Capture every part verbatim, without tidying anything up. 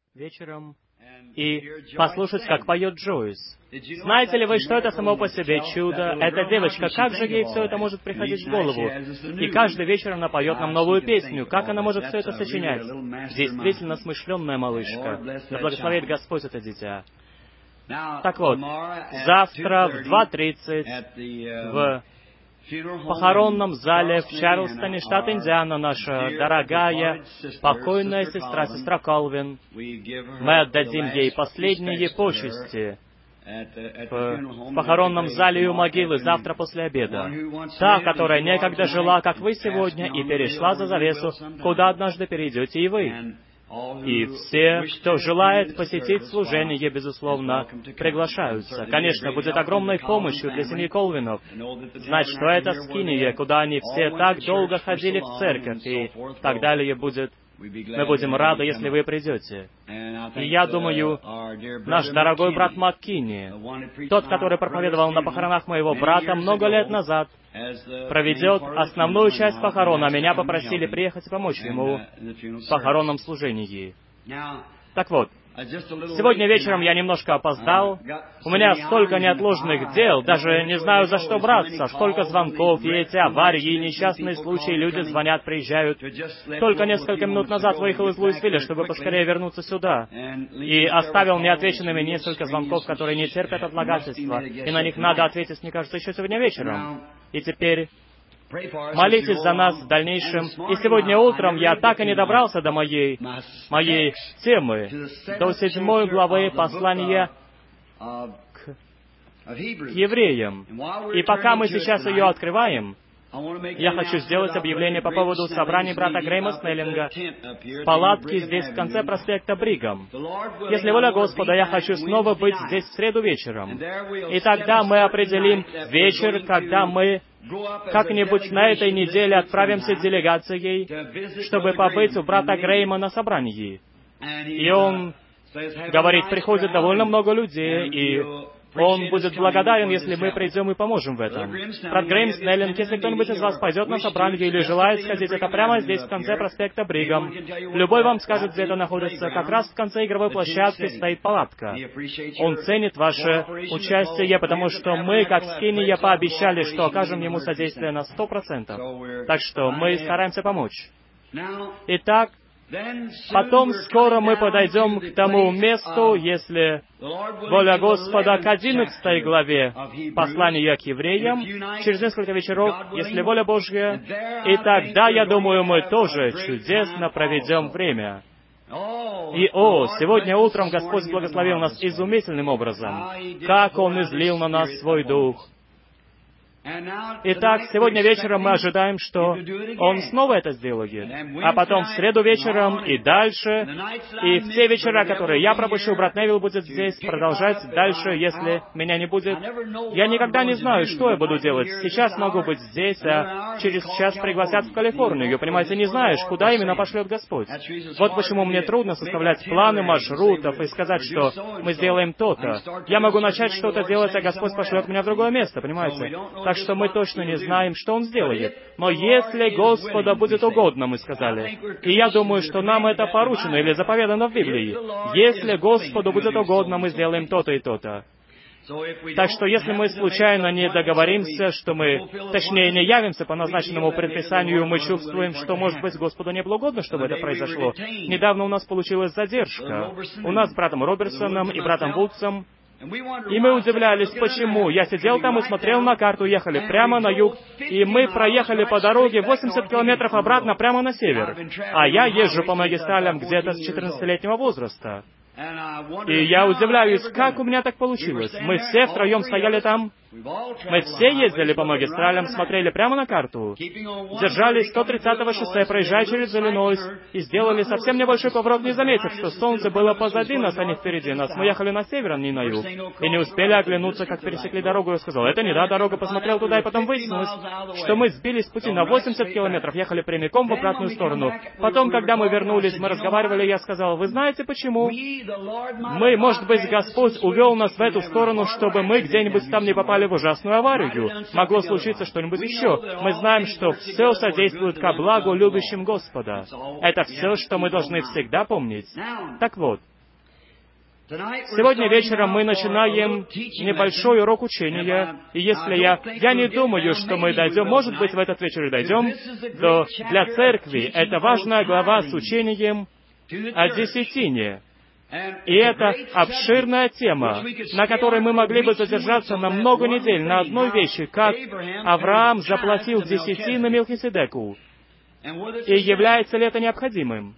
вечером и послушать, как поет Джойс. Знаете ли вы, что это само по себе чудо? Эта девочка, как же ей все это может приходить в голову? И каждый вечер она поет нам новую песню. Как она может все это сочинять? Действительно смышленная малышка. Да благословит Господь это дитя. Так вот, завтра в два тридцать в похоронном зале в Чарльстоне, штат Индиана, наша дорогая, покойная сестра, сестра Колвин, мы отдадим ей последние почести в похоронном зале у могилы завтра после обеда. Та, которая некогда жила, как вы сегодня, и перешла за завесу, куда однажды перейдете и вы. И все, кто желает посетить служение, безусловно, приглашаются. Конечно, будет огромной помощью для семьи Колвинов знать, что это скиния, куда они все так долго ходили в церковь, и так далее будет. Мы будем рады, если вы придете. И я думаю, наш дорогой брат МакКинни, тот, который проповедовал на похоронах моего брата много лет назад, проведет основную часть похорон, а меня попросили приехать и помочь ему в похоронном служении. Так вот, сегодня вечером я немножко опоздал. У меня столько неотложных дел, даже не знаю, за что браться. Столько звонков, и эти аварии, и несчастные случаи, люди звонят, приезжают. Только несколько минут назад выехал из Луисвилля, чтобы поскорее вернуться сюда. И оставил неотвеченными несколько звонков, которые не терпят отлагательства. И на них надо ответить, мне кажется, еще сегодня вечером. И теперь молитесь за нас в дальнейшем. И сегодня утром я так и не добрался до моей, моей темы, до седьмой главы послания к евреям. И пока мы сейчас ее открываем, я хочу сделать объявление по поводу собрания брата Грэйма Снеллинга в палатке здесь, в конце проспекта Бригам. Если воля Господа, я хочу снова быть здесь в среду вечером. И тогда мы определим вечер, когда мы как-нибудь на этой неделе отправимся делегацией, чтобы побыть у брата Грэйма на собрании. И он говорит, приходит довольно много людей, и он будет благодарен, если мы придем и поможем в этом. Брат Грэйм Снеллинг, если кто-нибудь из вас пойдет на собрание или желает сходить, это прямо здесь, в конце проспекта Бригам. Любой вам скажет, где это находится. Как раз в конце игровой площадки стоит палатка. Он ценит ваше участие, потому что мы, как скиния, пообещали, что окажем ему содействие на сто процентов. Так что мы стараемся помочь. Итак, потом скоро мы подойдем к тому месту, если воля Господа, к одиннадцатой главе послания к евреям, через несколько вечеров, если воля Божья, и тогда, я думаю, мы тоже чудесно проведем время. И, о, сегодня утром Господь благословил нас изумительным образом, как Он излил на нас Свой Дух. Итак, сегодня вечером мы ожидаем, что Он снова это сделает. А потом в среду вечером и дальше, и в те вечера, которые я пропущу, брат Невилл будет здесь продолжать дальше, если меня не будет. Я никогда не знаю, что я буду делать. Сейчас могу быть здесь, а через час пригласят в Калифорнию. Понимаете, не знаешь, куда именно пошлет Господь. Вот почему мне трудно составлять планы маршрутов и сказать, что мы сделаем то-то. Я могу начать что-то делать, а Господь пошлет меня в другое место, понимаете? Так что мы точно не знаем, что Он сделает. Но если Господа будет угодно, мы сказали, и я думаю, что нам это поручено или заповедано в Библии, если Господу будет угодно, мы сделаем то-то и то-то. Так что если мы случайно не договоримся, что мы, точнее, не явимся по назначенному предписанию, мы чувствуем, что, может быть, Господу не было угодно, чтобы это произошло. Недавно у нас получилась задержка. У нас с братом Робертсоном и братом Вудсом. И мы удивлялись, почему. Я сидел там и смотрел на карту, ехали прямо на юг, и мы проехали по дороге восемьдесят километров обратно прямо на север. А я езжу по магистралям где-то с четырнадцатилетнего возраста. И я удивляюсь, как у меня так получилось. Мы все втроем стояли там. Мы все ездили по магистралям, смотрели прямо на карту, держались сто тридцатого шоссе, проезжая через Иллинойс, и сделали совсем небольшой поворот, не заметив, что солнце было позади нас, а не впереди нас. Мы ехали на север, а не на юг. И не успели оглянуться, как пересекли дорогу. Я сказал, это не та дорога, посмотрел туда, и потом выяснилось, что мы сбились с пути на восемьдесят километров, ехали прямиком в обратную сторону. Потом, когда мы вернулись, мы разговаривали, я сказал, вы знаете почему? Мы, может быть, Господь увел нас в эту сторону, чтобы мы где-нибудь там не попали в ужасную аварию. Могло случиться что-нибудь еще. Мы знаем, что все содействует ко благу любящим Господа. Это все, что мы должны всегда помнить. Так вот, Сегодня вечером мы начинаем небольшой урок учения, и если я... Я не думаю, что мы дойдем, может быть, в этот вечер и дойдем, то для церкви это важная глава с учением о десятине. И это обширная тема, на которой мы могли бы задержаться на много недель на одной вещи, как Авраам заплатил десятину Мелхиседеку, и является ли это необходимым.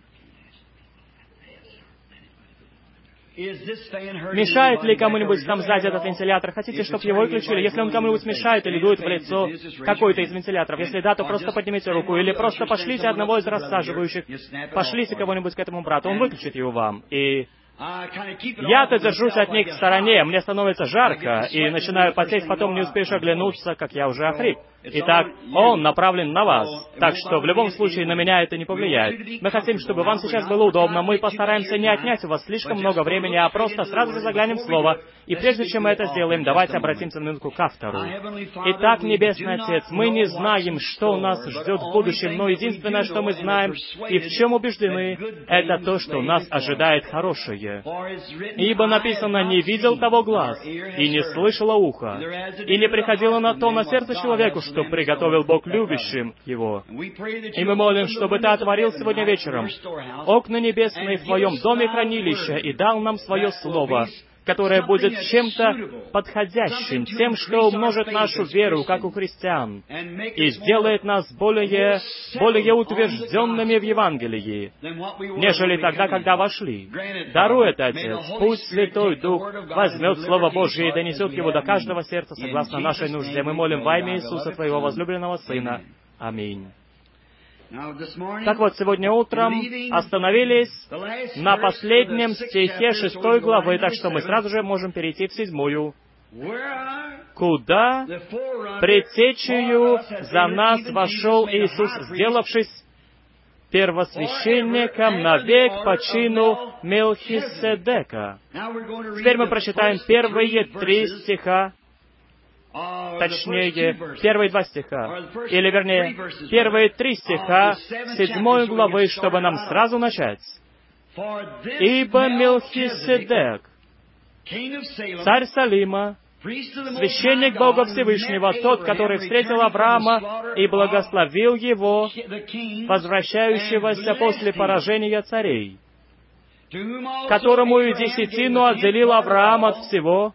Мешает ли кому-нибудь там сзади этот вентилятор? Хотите, чтобы его выключили? Если он кому-нибудь мешает или дует в лицо какой-то из вентиляторов, если да, то просто поднимите руку, или просто пошлите одного из рассаживающих, пошлите кого-нибудь к этому брату, он выключит его вам. И я-то держусь от них в стороне, мне становится жарко, и начинаю потеть, потом не успеешь оглянуться, как я уже охрип. Итак, он направлен на вас, так что в любом случае на меня это не повлияет. Мы хотим, чтобы вам сейчас было удобно, мы постараемся не отнять у вас слишком много времени, а просто сразу же заглянем в Слово. И прежде чем мы это сделаем, давайте обратимся на минутку к автору. Итак, Небесный Отец, мы не знаем, что нас ждет в будущем, но единственное, что мы знаем и в чем убеждены, это то, что нас ожидает хорошее. Ибо написано, не видел того глаз, и не слышало ухо, и не приходило на то на сердце человеку, что приготовил Бог любящим его. И мы молим, чтобы Ты отворил сегодня вечером окна небесные в Твоем доме хранилища и дал нам Свое Слово, которое будет чем-то подходящим, тем, что умножит нашу веру, как у христиан, и сделает нас более, более утвержденными в Евангелии, нежели тогда, когда вошли. Даруй это, Отец. Пусть Святой Дух возьмет Слово Божье и донесет его до каждого сердца согласно нашей нужде. Мы молим во имя Иисуса, Твоего возлюбленного Сына. Аминь. Так вот, сегодня утром остановились на последнем стихе шестой главы, так что мы сразу же можем перейти в седьмую. «Куда предтечею за нас вошел Иисус, сделавшись первосвященником навек по чину Мелхиседека». Теперь мы прочитаем первые три стиха, точнее, первые два стиха, или, вернее, первые три стиха седьмой главы, чтобы нам сразу начать. «Ибо Мелхиседек, царь Салима, священник Бога Всевышнего, тот, который встретил Авраама и благословил его, возвращающегося после поражения царей, которому и десятину отделил Авраам от всего».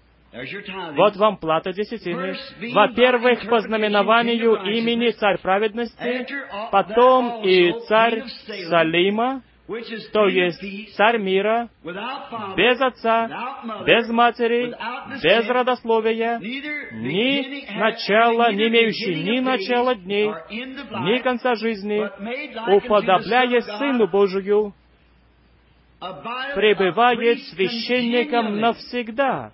Вот вам плата десятины. Во-первых, по знаменованию имени царь праведности, потом и царь Салима, то есть царь мира, без отца, без матери, без родословия, ни начала, не имеющий ни начала дней, ни конца жизни, уподобляясь Сыну Божию, пребывает священником навсегда.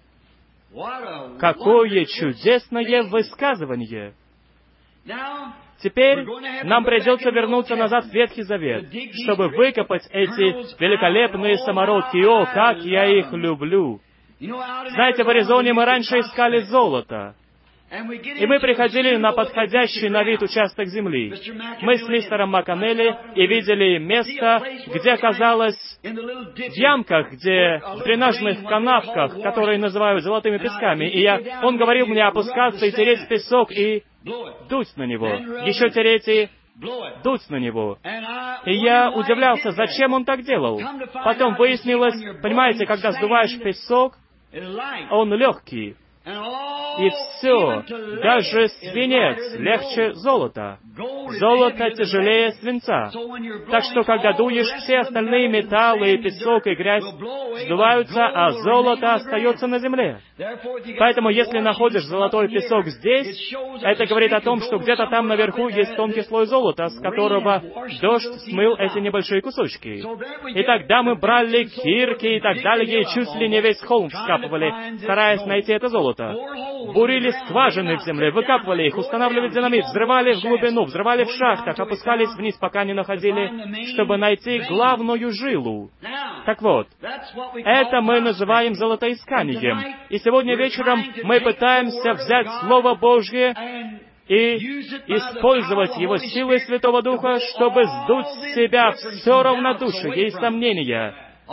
Какое чудесное высказывание! Теперь нам придется вернуться назад в Ветхий Завет, чтобы выкопать эти великолепные самородки. О, как я их люблю! Знаете, в Аризоне мы раньше искали золото, и мы приходили на подходящий на вид участок земли. Мы с мистером МакКоннелли и видели место, где, казалось, в ямках, где в дренажных канавках, которые называют золотыми песками, и я, он говорил мне опускаться и тереть песок и дуть на него. Еще тереть и дуть на него. И я удивлялся, зачем он так делал. Потом выяснилось, понимаете, когда сдуваешь песок, он легкий. И все, даже свинец легче золота. Золото тяжелее свинца. Так что, когда дуешь, все остальные металлы, и песок, и грязь сдуваются, а золото остается на земле. Поэтому, если находишь золотой песок здесь, это говорит о том, что где-то там наверху есть тонкий слой золота, с которого дождь смыл эти небольшие кусочки. И тогда мы брали кирки и так далее, и чуть ли не весь холм вскапывали, стараясь найти это золото. Бурили скважины в земле, выкапывали их, устанавливали динамит, взрывали в глубину, взрывали в шахтах, опускались вниз, пока не находили, чтобы найти главную жилу. Так вот, это мы называем золотоисканием. И сегодня вечером мы пытаемся взять Слово Божье и использовать его силой Святого Духа, чтобы сдуть с себя все равнодушие и сомнения,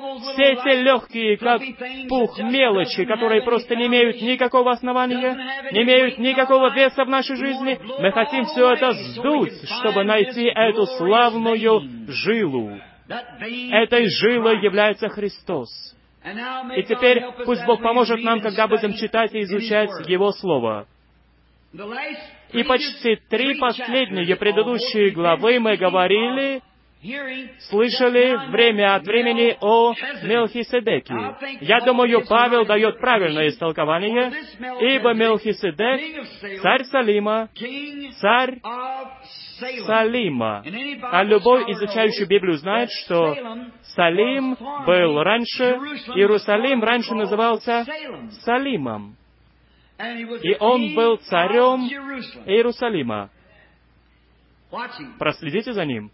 все эти легкие, как пух, мелочи, которые просто не имеют никакого основания, не имеют никакого веса в нашей жизни, мы хотим все это сдуть, чтобы найти эту славную жилу. Этой жилой является Христос. И теперь пусть Бог поможет нам, когда будем читать и изучать Его Слово. И почти три последние предыдущие главы мы говорили, слышали время от времени о Мелхиседеке. Я думаю, Павел дает правильное истолкование, ибо Мелхиседек — царь Салима, царь Салима. А любой, изучающий Библию, знает, что Салим был раньше, Иерусалим раньше назывался Салимом. И он был царем Иерусалима. Проследите за ним.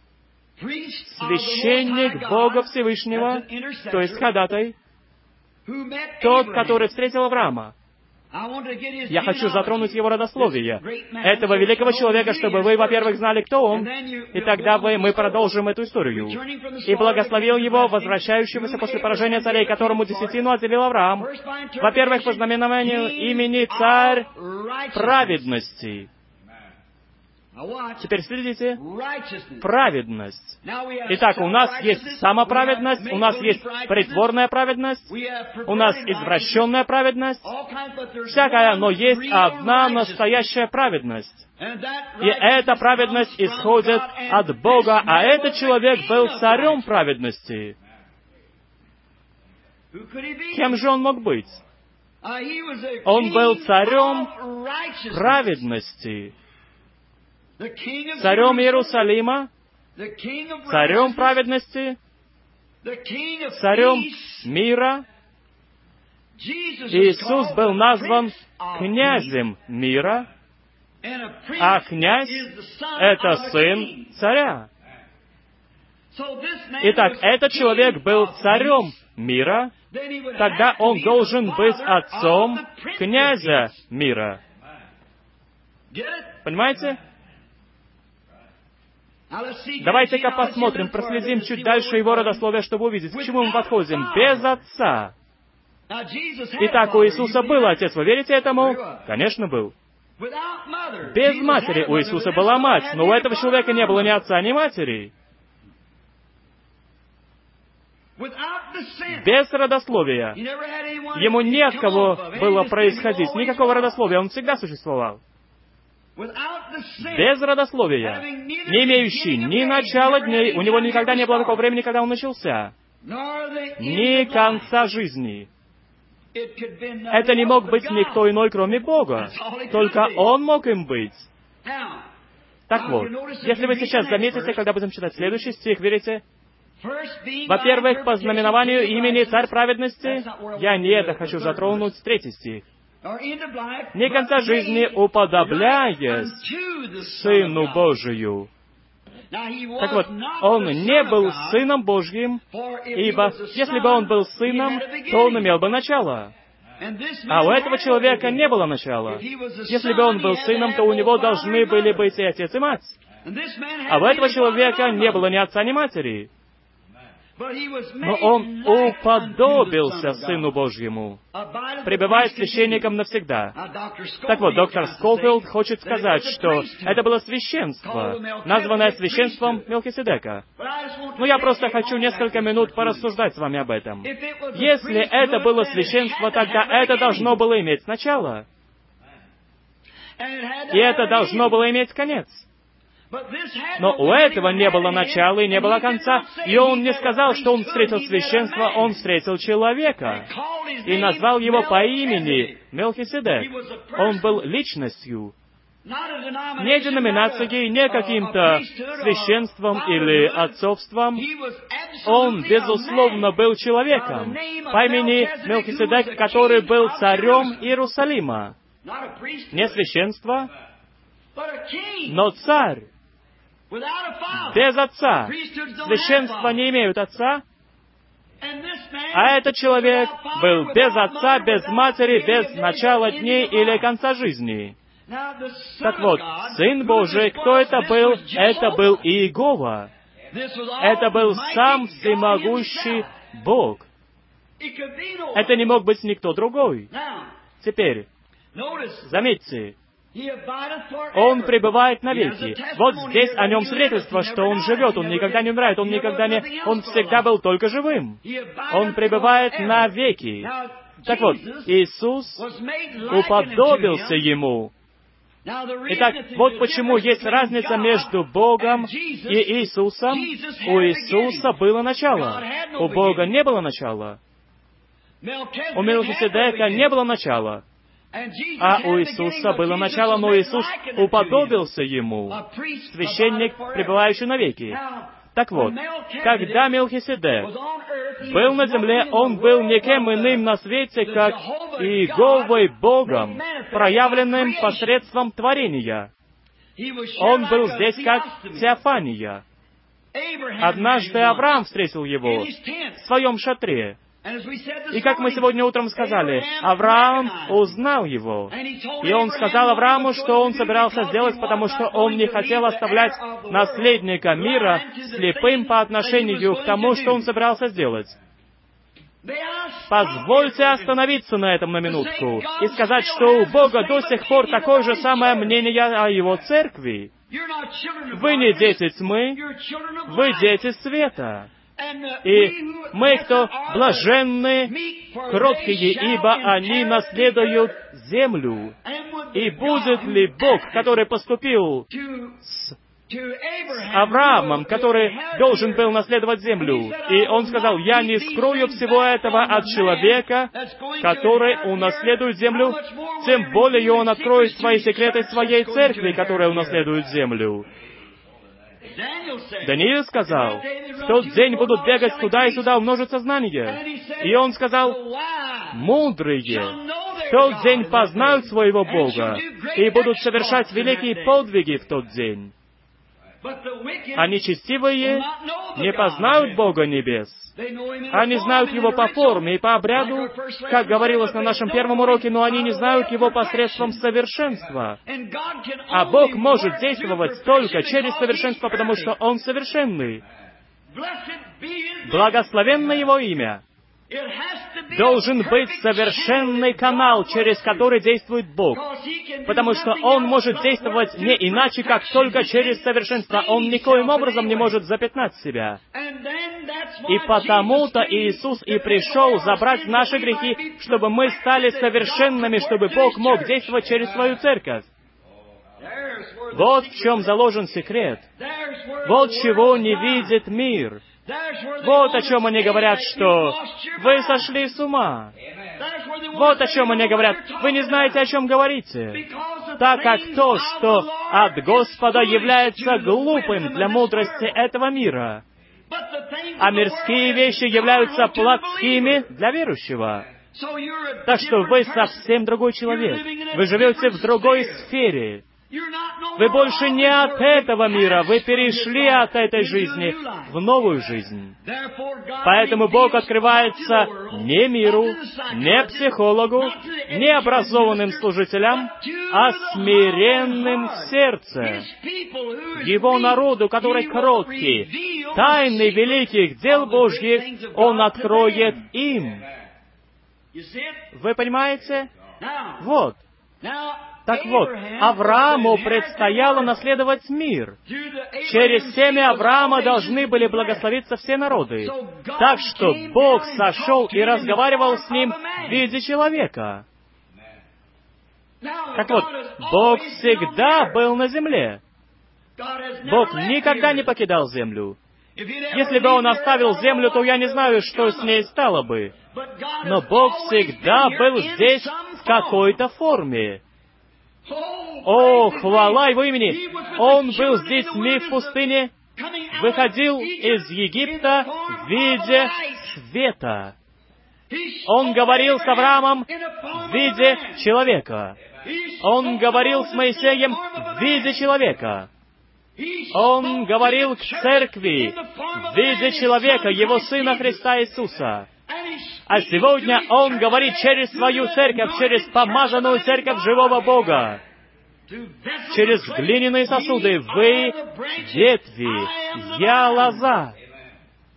Священник Бога Всевышнего, то есть ходатай, тот, который встретил Авраама. Я хочу затронуть его родословие, этого великого человека, чтобы вы, во-первых, знали, кто он, и тогда вы, мы продолжим эту историю. И благословил его, возвращающегося после поражения царей, которому десятину отделил Авраам. Во-первых, по знаменованию имени царь праведности. Теперь следите. Праведность. Итак, у нас есть самоправедность, у нас есть притворная праведность, у нас извращенная праведность, всякая, но есть одна настоящая праведность. И эта праведность исходит от Бога, а этот человек был царем праведности. Кем же он мог быть? Он был царем праведности. Царем Иерусалима, царем праведности, царем мира. Иисус был назван князем мира, а князь — это сын царя. Итак, этот человек был царем мира, тогда он должен быть отцом князя мира. Понимаете? Давайте-ка посмотрим, проследим чуть дальше его родословия, чтобы увидеть, к чему мы подходим. Без отца. Итак, у Иисуса был отец. Вы верите этому? Конечно, был. Без матери. У Иисуса была мать, но у этого человека не было ни отца, ни матери. Без родословия. Ему не от кого было происходить, никакого родословия, он всегда существовал. Без родословия, не имеющий ни начала дней, у него никогда не было такого времени, когда он начался, ни конца жизни. Это не мог быть никто иной, кроме Бога. Только Он мог им быть. Так вот, если вы сейчас заметите, когда будем читать следующий стих, верите? Во-первых, по знаменованию имени Царь Праведности, я не это хочу затронуть, третий стих. Не конца жизни уподобляясь Сыну Божию. Так вот, Он не был Сыном Божьим, ибо если бы Он был Сыном, то Он имел бы начало. А у этого человека не было начала. Если бы Он был Сыном, то у него должны были быть и отец, и мать. А у этого человека не было ни отца, ни матери. Но он уподобился Сыну Божьему, пребывая священником навсегда. Так вот, доктор Скофилд хочет сказать, что это было священство, названное священством Мелхиседека. Но я просто хочу несколько минут порассуждать с вами об этом. Если это было священство, тогда это должно было иметь начало. И это должно было иметь конец. Но у этого не было начала и не было конца, и он не сказал, что он встретил священство, он встретил человека, и назвал его по имени Мелхиседек. Он был личностью, не деноминацией, не каким-то священством или отцовством. Он, безусловно, был человеком по имени Мелхиседек, который был царем Иерусалима. Не священство, но царь. Без отца. Священства не имеют отца. А этот человек был без отца, без матери, без начала дней или конца жизни. Так вот, Сын Божий, кто это был? Это был Иегова. Это был сам всемогущий Бог. Это не мог быть никто другой. Теперь, заметьте, Он пребывает навеки. Вот здесь о Нем свидетельство, что Он живет, Он никогда не умирает, Он никогда не... Он всегда был только живым. Он пребывает навеки. Так вот, Иисус уподобился Ему. Итак, вот почему есть разница между Богом и Иисусом. У Иисуса было начало. У Бога не было начала. У Мелхиседека не было начала. А у Иисуса было начало, но Иисус уподобился Ему, священник, пребывающий навеки. Так вот, когда Мелхиседек был на земле, он был никем иным на свете, как Иеговой Богом, проявленным посредством творения. Он был здесь как Теофания. Однажды Авраам встретил его в своем шатре. И как мы сегодня утром сказали, Авраам узнал его. И он сказал Аврааму, что он собирался сделать, потому что он не хотел оставлять наследника мира слепым по отношению к тому, что он собирался сделать. Позвольте остановиться на этом на минутку и сказать, что у Бога до сих пор такое же самое мнение о Его церкви. Вы не дети тьмы, вы дети света. И мы, кто блаженны, кроткие, ибо они наследуют землю. И будет ли Бог, который поступил с Авраамом, который должен был наследовать землю? И он сказал, я не скрою всего этого от человека, который унаследует землю, тем более он откроет свои секреты своей церкви, которая унаследует землю. Даниил сказал, в тот день будут бегать туда и сюда, умножится знание. И он сказал, мудрые в тот день познают своего Бога и будут совершать великие подвиги в тот день. А нечестивые не познают Бога небес. Они знают Его по форме и по обряду, как говорилось на нашем первом уроке, но они не знают Его посредством совершенства. А Бог может действовать только через совершенство, потому что Он совершенный. Благословенно Его имя. Должен быть совершенный канал, через который действует Бог. Потому что Он может действовать не иначе, как только через совершенство. Он никоим образом не может запятнать себя. И потому-то Иисус и пришел забрать наши грехи, чтобы мы стали совершенными, чтобы Бог мог действовать через свою церковь. Вот в чем заложен секрет. Вот чего не видит мир. Вот о чем они говорят, что вы сошли с ума. Вот о чем они говорят. Вы не знаете, о чем говорите. Так как то, что от Господа является глупым для мудрости этого мира, а мирские вещи являются плотскими для верующего. Так что вы совсем другой человек. Вы живете в другой сфере. Вы больше не от этого мира, вы перешли от этой жизни в новую жизнь. Поэтому Бог открывается не миру, не психологу, не образованным служителям, а смиренным в сердце. Его народу, который кроткий, тайны великих дел Божьих, Он откроет им. Вы понимаете? Вот. Так вот, Аврааму предстояло наследовать мир. Через семя Авраама должны были благословиться все народы. Так что Бог сошел и разговаривал с ним в виде человека. Так вот, Бог всегда был на земле. Бог никогда не покидал землю. Если бы Он оставил землю, то я не знаю, что с ней стало бы. Но Бог всегда был здесь в какой-то форме. О, хвала Его имени! Он был с детьми в пустыне, выходил из Египта в виде света. Он говорил с Авраамом в виде человека. Он говорил с Моисеем в виде человека. Он говорил к церкви в виде человека, Его Сына Христа Иисуса. А сегодня Он говорит через свою церковь, через помазанную церковь живого Бога. Через глиняные сосуды. Вы ветви, я лоза.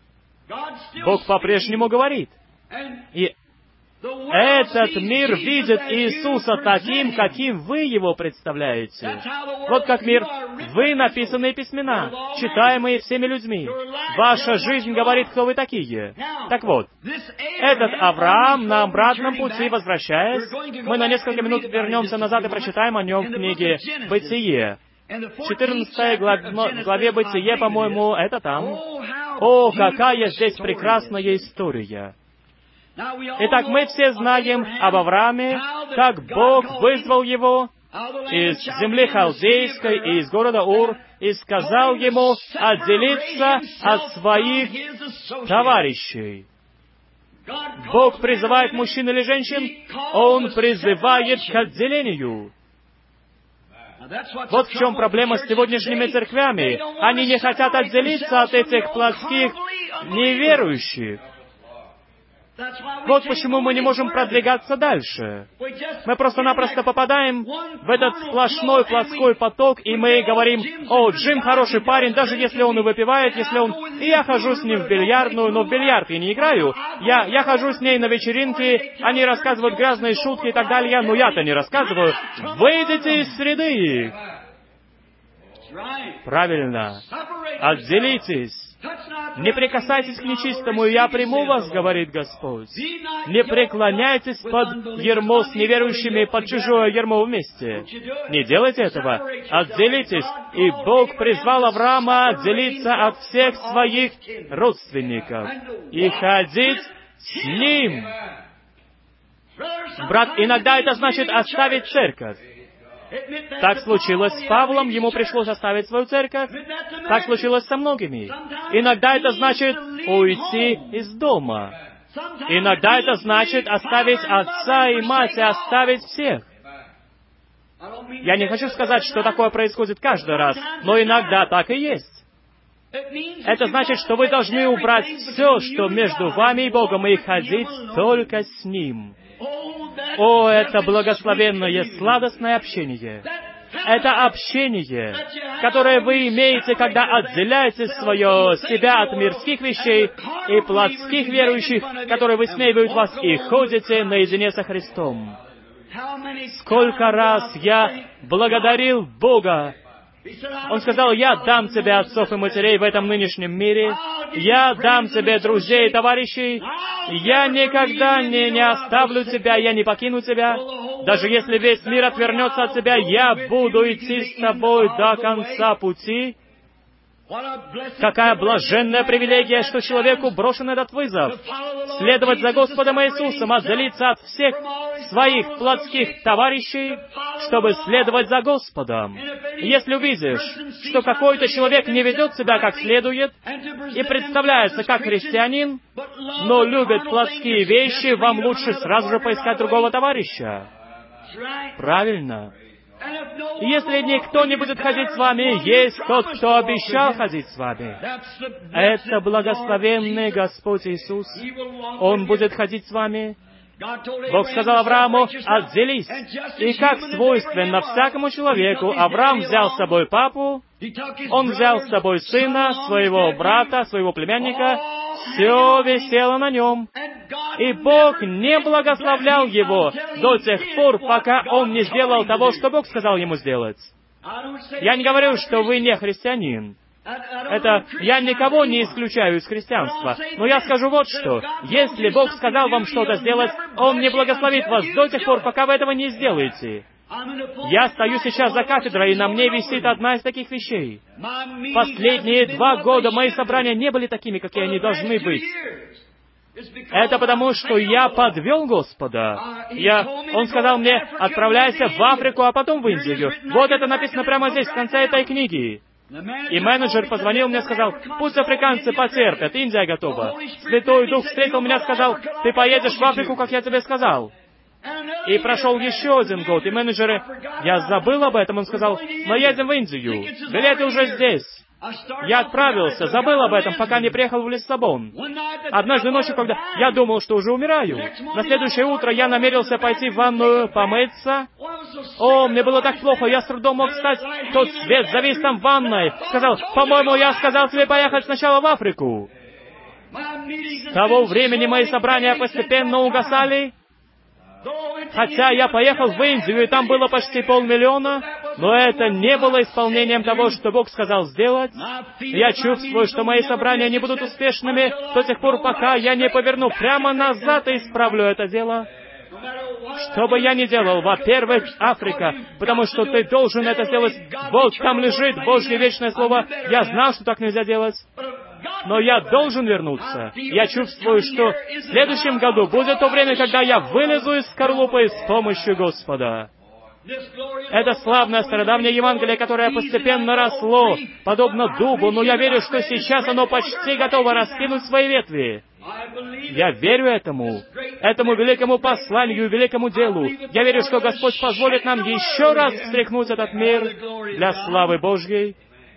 Бог по-прежнему говорит. И этот мир видит Иисуса таким, каким вы Его представляете. Вот как мир. Вы написанные письмена, читаемые всеми людьми. Ваша жизнь говорит, кто вы такие. Так вот, этот Авраам на обратном пути, возвращаясь, мы на несколько минут вернемся назад и прочитаем о нем в книге «Бытие». В четырнадцатой главе «Бытие», по-моему, это там. О, какая здесь прекрасная история! Итак, мы все знаем об Аврааме, как Бог вызвал его из земли халдейской и из города Ур, и сказал ему отделиться от своих товарищей. Бог призывает мужчин или женщин, Он призывает к отделению. Вот в чем проблема с сегодняшними церквями. Они не хотят отделиться от этих плотских неверующих. Вот почему мы не можем продвигаться дальше. Мы просто-напросто попадаем в этот сплошной плотской поток, и мы говорим: «О, Джим хороший парень, даже если он и выпивает, если он...» И я хожу с ним в бильярдную, но в бильярд я не играю. Я, я хожу с ней на вечеринки, они рассказывают грязные шутки и так далее, но я-то не рассказываю. Выйдите из среды! Правильно. Отделитесь. Не прикасайтесь к нечистому, и я приму вас, говорит Господь. Не преклоняйтесь под ярмо с неверующими, под чужое ярмо вместе. Не делайте этого. Отделитесь. И Бог призвал Авраама отделиться от всех своих родственников и ходить с Ним. Брат, иногда это значит оставить церковь. Так случилось с Павлом, ему пришлось оставить свою церковь. Так случилось со многими. Иногда это значит уйти из дома. Иногда это значит оставить отца и мать и оставить всех. Я не хочу сказать, что такое происходит каждый раз, но иногда так и есть. Это значит, что вы должны убрать все, что между вами и Богом, и ходить только с Ним. О, это благословенное, сладостное общение. Это общение, которое вы имеете, когда отделяете свое себя от мирских вещей и плотских верующих, которые высмеивают вас, и ходите наедине со Христом. Сколько раз я благодарил Бога. Он сказал: «Я дам тебе отцов и матерей в этом нынешнем мире. Я дам тебе друзей и товарищей. Я никогда не, не оставлю тебя, я не покину тебя. Даже если весь мир отвернется от тебя, я буду идти с тобой до конца пути». Какая блаженная привилегия, что человеку брошен этот вызов. Следовать за Господом Иисусом, отделиться от всех своих плотских товарищей, чтобы следовать за Господом. Если увидишь, что какой-то человек не ведет себя как следует и представляется как христианин, но любит плотские вещи, вам лучше сразу же поискать другого товарища. Правильно. Если никто не будет ходить с вами, есть тот, кто обещал ходить с вами. Это благословенный Господь Иисус. Он будет ходить с вами. Бог сказал Аврааму: «Отделись». И как свойственно всякому человеку, Авраам взял с собой папу, он взял с собой сына, своего брата, своего племянника, все висело на нем. И Бог не благословлял его до тех пор, пока он не сделал того, что Бог сказал ему сделать. Я не говорю, что вы не христианин. Это я никого не исключаю из христианства. Но я скажу вот что. Если Бог сказал вам что-то сделать, Он не благословит вас до тех пор, пока вы этого не сделаете. Я стою сейчас за кафедрой, и на мне висит одна из таких вещей. Последние два года мои собрания не были такими, какие они должны быть. Это потому, что я подвел Господа. Я... Он сказал мне: «Отправляйся в Африку, а потом в Индию». Вот это написано прямо здесь, в конце этой книги. И менеджер позвонил мне и сказал: «Пусть африканцы потерпят, Индия готова». Святой Дух встретил меня и сказал: «Ты поедешь в Африку, как я тебе сказал». И прошел еще один год, и менеджеры... Я забыл об этом, он сказал: «Мы едем в Индию, билеты уже здесь». Я отправился, забыл об этом, пока не приехал в Лиссабон. Однажды ночью, когда я думал, что уже умираю, на следующее утро я намерился пойти в ванную, помыться. О, мне было так плохо, я с трудом мог встать. Тот свет завис там в ванной. Сказал: «По-моему, я сказал тебе поехать сначала в Африку». С того времени мои собрания постепенно угасали, хотя я поехал в Индию, и там было почти полмиллиона, но это не было исполнением того, что Бог сказал сделать. Я чувствую, что мои собрания не будут успешными до тех пор, пока я не поверну прямо назад и исправлю это дело. Что бы я ни делал, во-первых, Африка, потому что ты должен это сделать. Вот там лежит Божье вечное Слово. Я знал, что так нельзя делать. Но я должен вернуться. Я чувствую, что в следующем году будет то время, когда я вылезу из скорлупы с помощью Господа. Это славное стародавнее Евангелие, которое постепенно росло, подобно дубу, но я верю, что сейчас оно почти готово раскинуть свои ветви. Я верю этому, этому великому посланию и великому делу. Я верю, что Господь позволит нам еще раз встряхнуть этот мир для славы Божьей.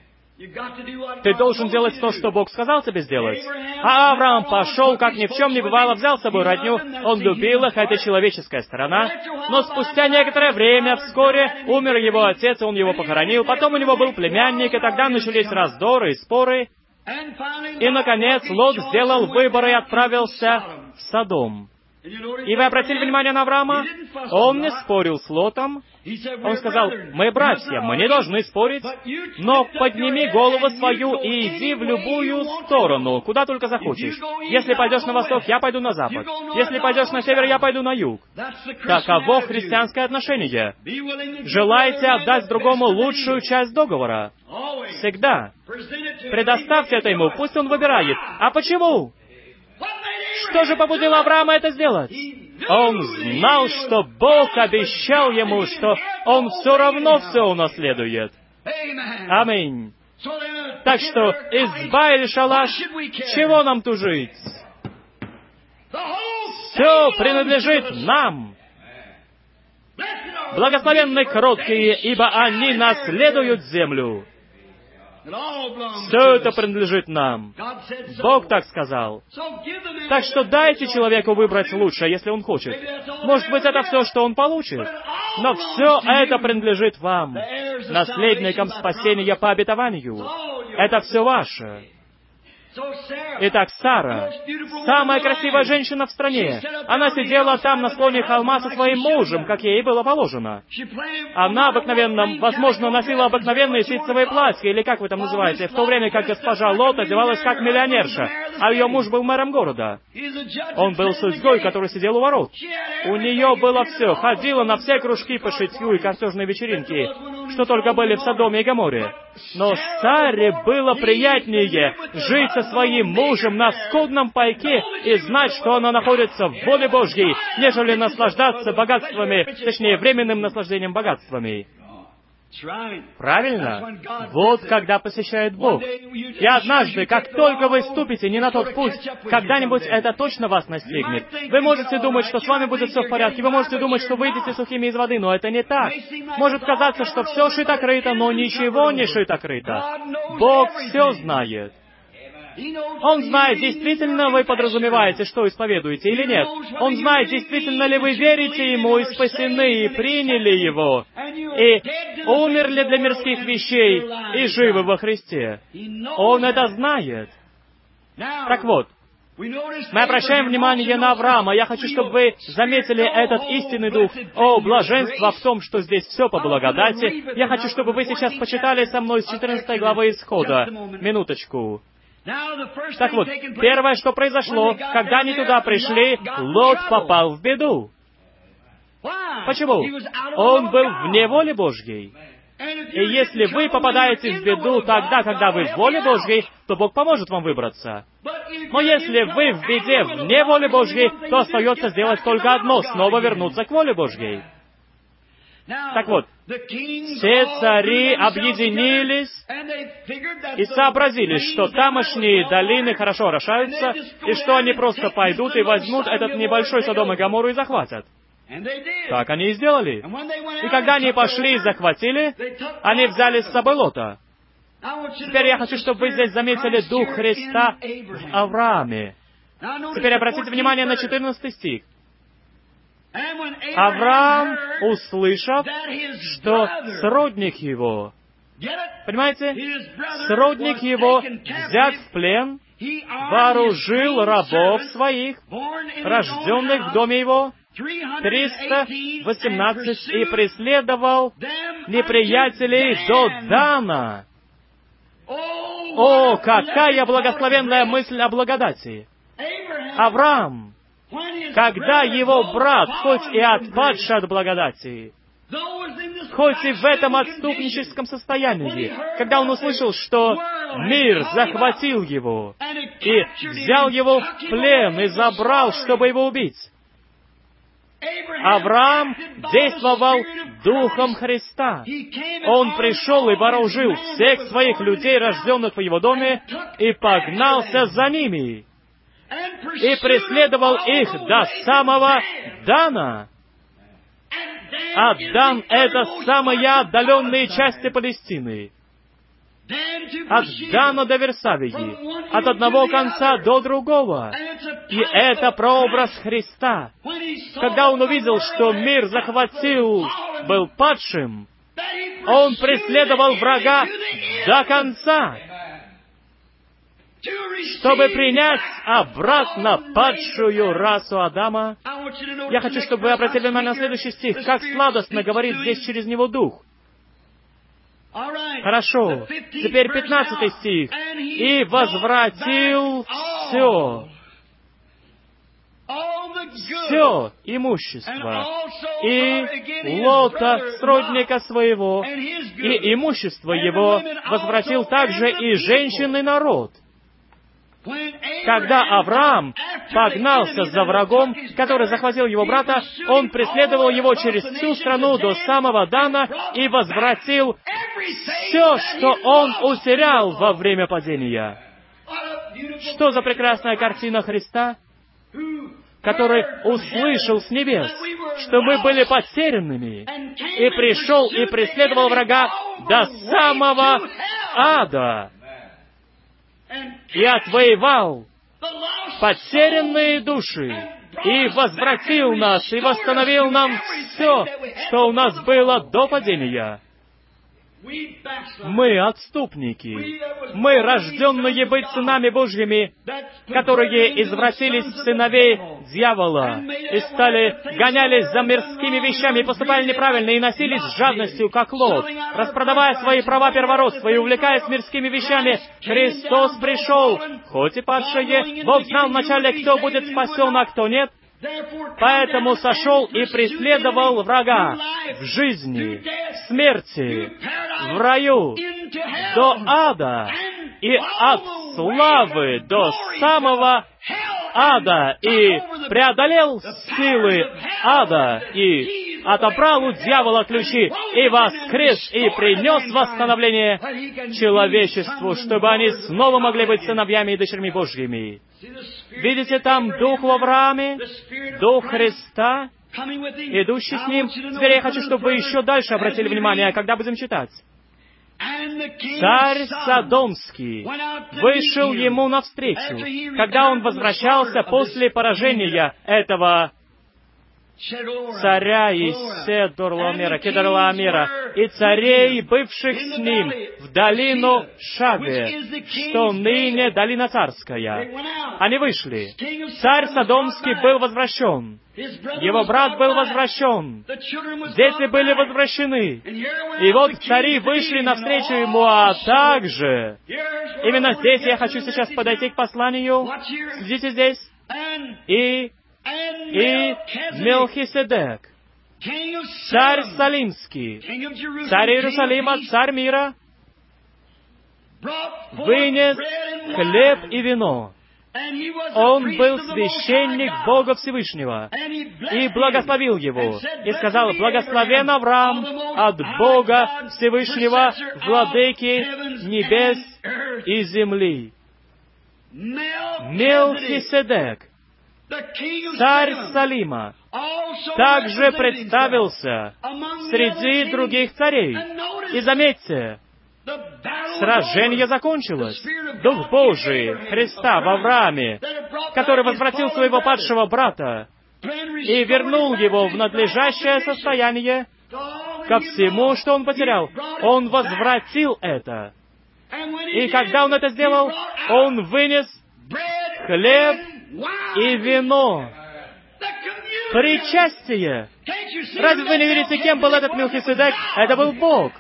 Ты должен делать то, что Бог сказал тебе сделать. А Авраам пошел, как ни в чем не бывало, взял с собой родню. Он любил их, это человеческая сторона. Но спустя некоторое время, вскоре, умер его отец, и он его похоронил. Потом у него был племянник, и тогда начались раздоры и споры. И, наконец, Лот сделал выбор и отправился в Содом. И вы обратили внимание на Авраама? Он не спорил с Лотом. Он сказал: «Мы братья, мы не должны спорить, но подними голову свою и иди в любую сторону, куда только захочешь. Если пойдешь на восток, я пойду на запад. Если пойдешь на север, я пойду на юг». Таково христианское отношение. Желаете отдать другому лучшую часть договора? Всегда. Предоставьте это ему, пусть он выбирает. А почему? Что же побудило Авраама это сделать? Он знал, что Бог обещал ему, что он все равно все унаследует. Аминь. Так что изба или шалаш, чего нам тужить? Все принадлежит нам. Благословенны кроткие, ибо они наследуют землю. Все это принадлежит нам. Бог так сказал. Так что дайте человеку выбрать лучшее, если он хочет. Может быть, это все, что он получит. Но все это принадлежит вам, наследникам спасения по обетованию. Это все ваше. Итак, Сара, самая красивая женщина в стране. Она сидела там на склоне холма со своим мужем, как ей было положено. Она обыкновенно, возможно, носила обыкновенные ситцевые платья, или как вы там называете, в то время как госпожа Лот одевалась как миллионерша, а ее муж был мэром города. Он был судьей, который сидел у ворот. У нее было все, ходила на все кружки по шитью и картежной вечеринки, что только были в Содоме и Гоморе. Но Саре было приятнее жить со своим мужем на скудном пайке и знать, что она находится в воле Божьей, нежели наслаждаться богатствами, точнее, временным наслаждением богатствами. Правильно? Вот когда посещает Бог. И однажды, как только вы ступите не на тот путь, когда-нибудь это точно вас настигнет. Вы можете думать, что с вами будет все в порядке, вы можете думать, что выйдете сухими из воды, но это не так. Может казаться, что все шито-крыто, но ничего не шито-крыто. Бог все знает. Он знает, действительно вы подразумеваете, что исповедуете или нет. Он знает, действительно ли вы верите Ему и спасены, и приняли Его, и умерли для мирских вещей, и живы во Христе. Он это знает. Так вот, мы обращаем внимание на Авраама. Я хочу, чтобы вы заметили этот истинный дух. О, блаженство в том, что здесь все по благодати. Я хочу, чтобы вы сейчас почитали со мной с четырнадцатой главы Исхода. Минуточку. Так вот, первое, что произошло, когда они туда пришли, Лот попал в беду. Почему? Он был вне воли Божьей. И если вы попадаете в беду тогда, когда вы в воле Божьей, то Бог поможет вам выбраться. Но если вы в беде вне воли Божьей, то остается сделать только одно — снова вернуться к воле Божьей. Так вот, все цари объединились и сообразили, что тамошние долины хорошо орошаются, и что они просто пойдут и возьмут этот небольшой Содом и Гоморру и захватят. Так они и сделали. И когда они пошли и захватили, они взяли с собой Лота. Теперь я хочу, чтобы вы здесь заметили Дух Христа в Аврааме. Теперь обратите внимание на четырнадцатый стих. Авраам, услышав, что сродник его, понимаете, сродник его взят в плен, вооружил рабов своих, рожденных в доме его, триста восемнадцать, и преследовал неприятелей до Дана. О, какая благословенная мысль о благодати! Авраам, когда его брат, хоть и отпадший от благодати, хоть и в этом отступническом состоянии, когда он услышал, что мир захватил его и взял его в плен и забрал, чтобы его убить, Авраам действовал Духом Христа. Он пришел и вооружил всех своих людей, рожденных в его доме, и погнался за ними, и преследовал их до самого Дана. А Дан — это самые отдаленные части Палестины. От Дана до Версавии, от одного конца до другого. И это прообраз Христа. Когда он увидел, что мир захватил, был падшим, он преследовал врага до конца, чтобы принять обратно падшую расу Адама. Я хочу, чтобы вы обратили внимание на следующий стих. Как сладостно говорит здесь через него Дух. Хорошо. Теперь пятнадцатый стих. «И возвратил все». Все имущество. И Лота, сродника своего, и имущество его возвратил также и женщин и народ. Когда Авраам погнался за врагом, который захватил его брата, он преследовал его через всю страну до самого Дана и возвратил все, что он утерял во время падения. Что за прекрасная картина Христа, который услышал с небес, что мы были потерянными, и пришел и преследовал врага до самого ада, и отвоевал потерянные души, и возвратил нас, и восстановил нам все, что у нас было до падения. Мы отступники. Мы, рожденные быть сынами Божьими, которые извратились в сыновей дьявола, и стали, гонялись за мирскими вещами, поступали неправильно, и носились с жадностью, как Лот, распродавая свои права первородства и увлекаясь мирскими вещами. Христос пришел, хоть и падшие, Бог знал вначале, кто будет спасен, а кто нет. Поэтому сошел и преследовал врага в жизни, в смерти, в раю, до ада, и от славы до самого ада, и преодолел силы ада, и отобрал у дьявола ключи, и воскрес, и принес восстановление человечеству, чтобы они снова могли быть сыновьями и дочерьми Божьими. Видите там Дух в Аврааме, Дух Христа, идущий с ним. Теперь я хочу, чтобы вы еще дальше обратили внимание, когда будем читать. Царь Содомский вышел ему навстречу, когда он возвращался после поражения этого царя из Седорлаомера, Кедорлаомера, и царей, бывших с ним, в долину Шаве, что ныне долина царская. Они вышли. Царь Содомский был возвращен. Его брат был возвращен. Дети были возвращены. И вот цари вышли навстречу ему, а также... Именно здесь я хочу сейчас подойти к посланию. Следите здесь. И... И Мелхиседек, царь Салимский, царь Иерусалима, царь мира, вынес хлеб и вино. Он был священник Бога Всевышнего и благословил его, и сказал: «Благословен Авраам от Бога Всевышнего, владыки небес и земли». Мелхиседек, царь Салима, также представился среди других царей. И заметьте, сражение закончилось. Дух Божий Христа в Аврааме, который возвратил своего падшего брата и вернул его в надлежащее состояние ко всему, что он потерял. Он возвратил это. И когда он это сделал, он вынес хлеб и вино. Причастие. Разве вы не видите, кем был этот Мелхиседек? Это был Бог.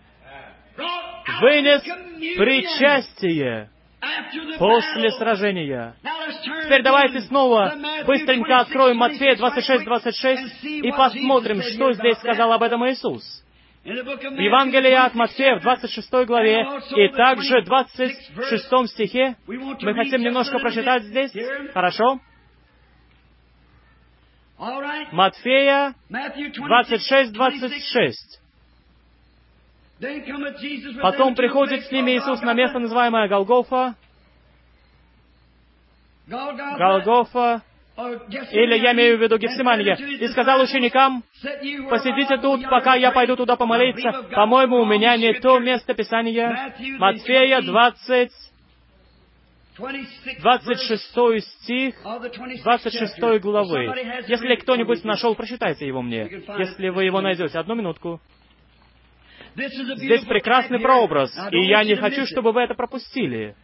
Вынес причастие после сражения. Теперь давайте снова быстренько откроем Матфея двадцать шесть двадцать шесть и посмотрим, что здесь сказал об этом Иисус. В Евангелии от Матфея в двадцать шестой главе и также в двадцать шестом стихе мы хотим немножко прочитать здесь. Хорошо? Матфея двадцать шесть двадцать шесть. Потом приходит с ними Иисус на место, называемое Голгофа. Голгофа, или я имею в виду Гефсимания, и сказал ученикам: «Посидите тут, пока я пойду туда помолиться. По-моему, у меня не то место Писания». Матфея двадцать, двадцать шестой стих, двадцать шестой главы. Если кто-нибудь нашел, прочитайте его мне, если вы его найдете. Одну минутку. Здесь прекрасный прообраз, и я не хочу, чтобы вы это пропустили.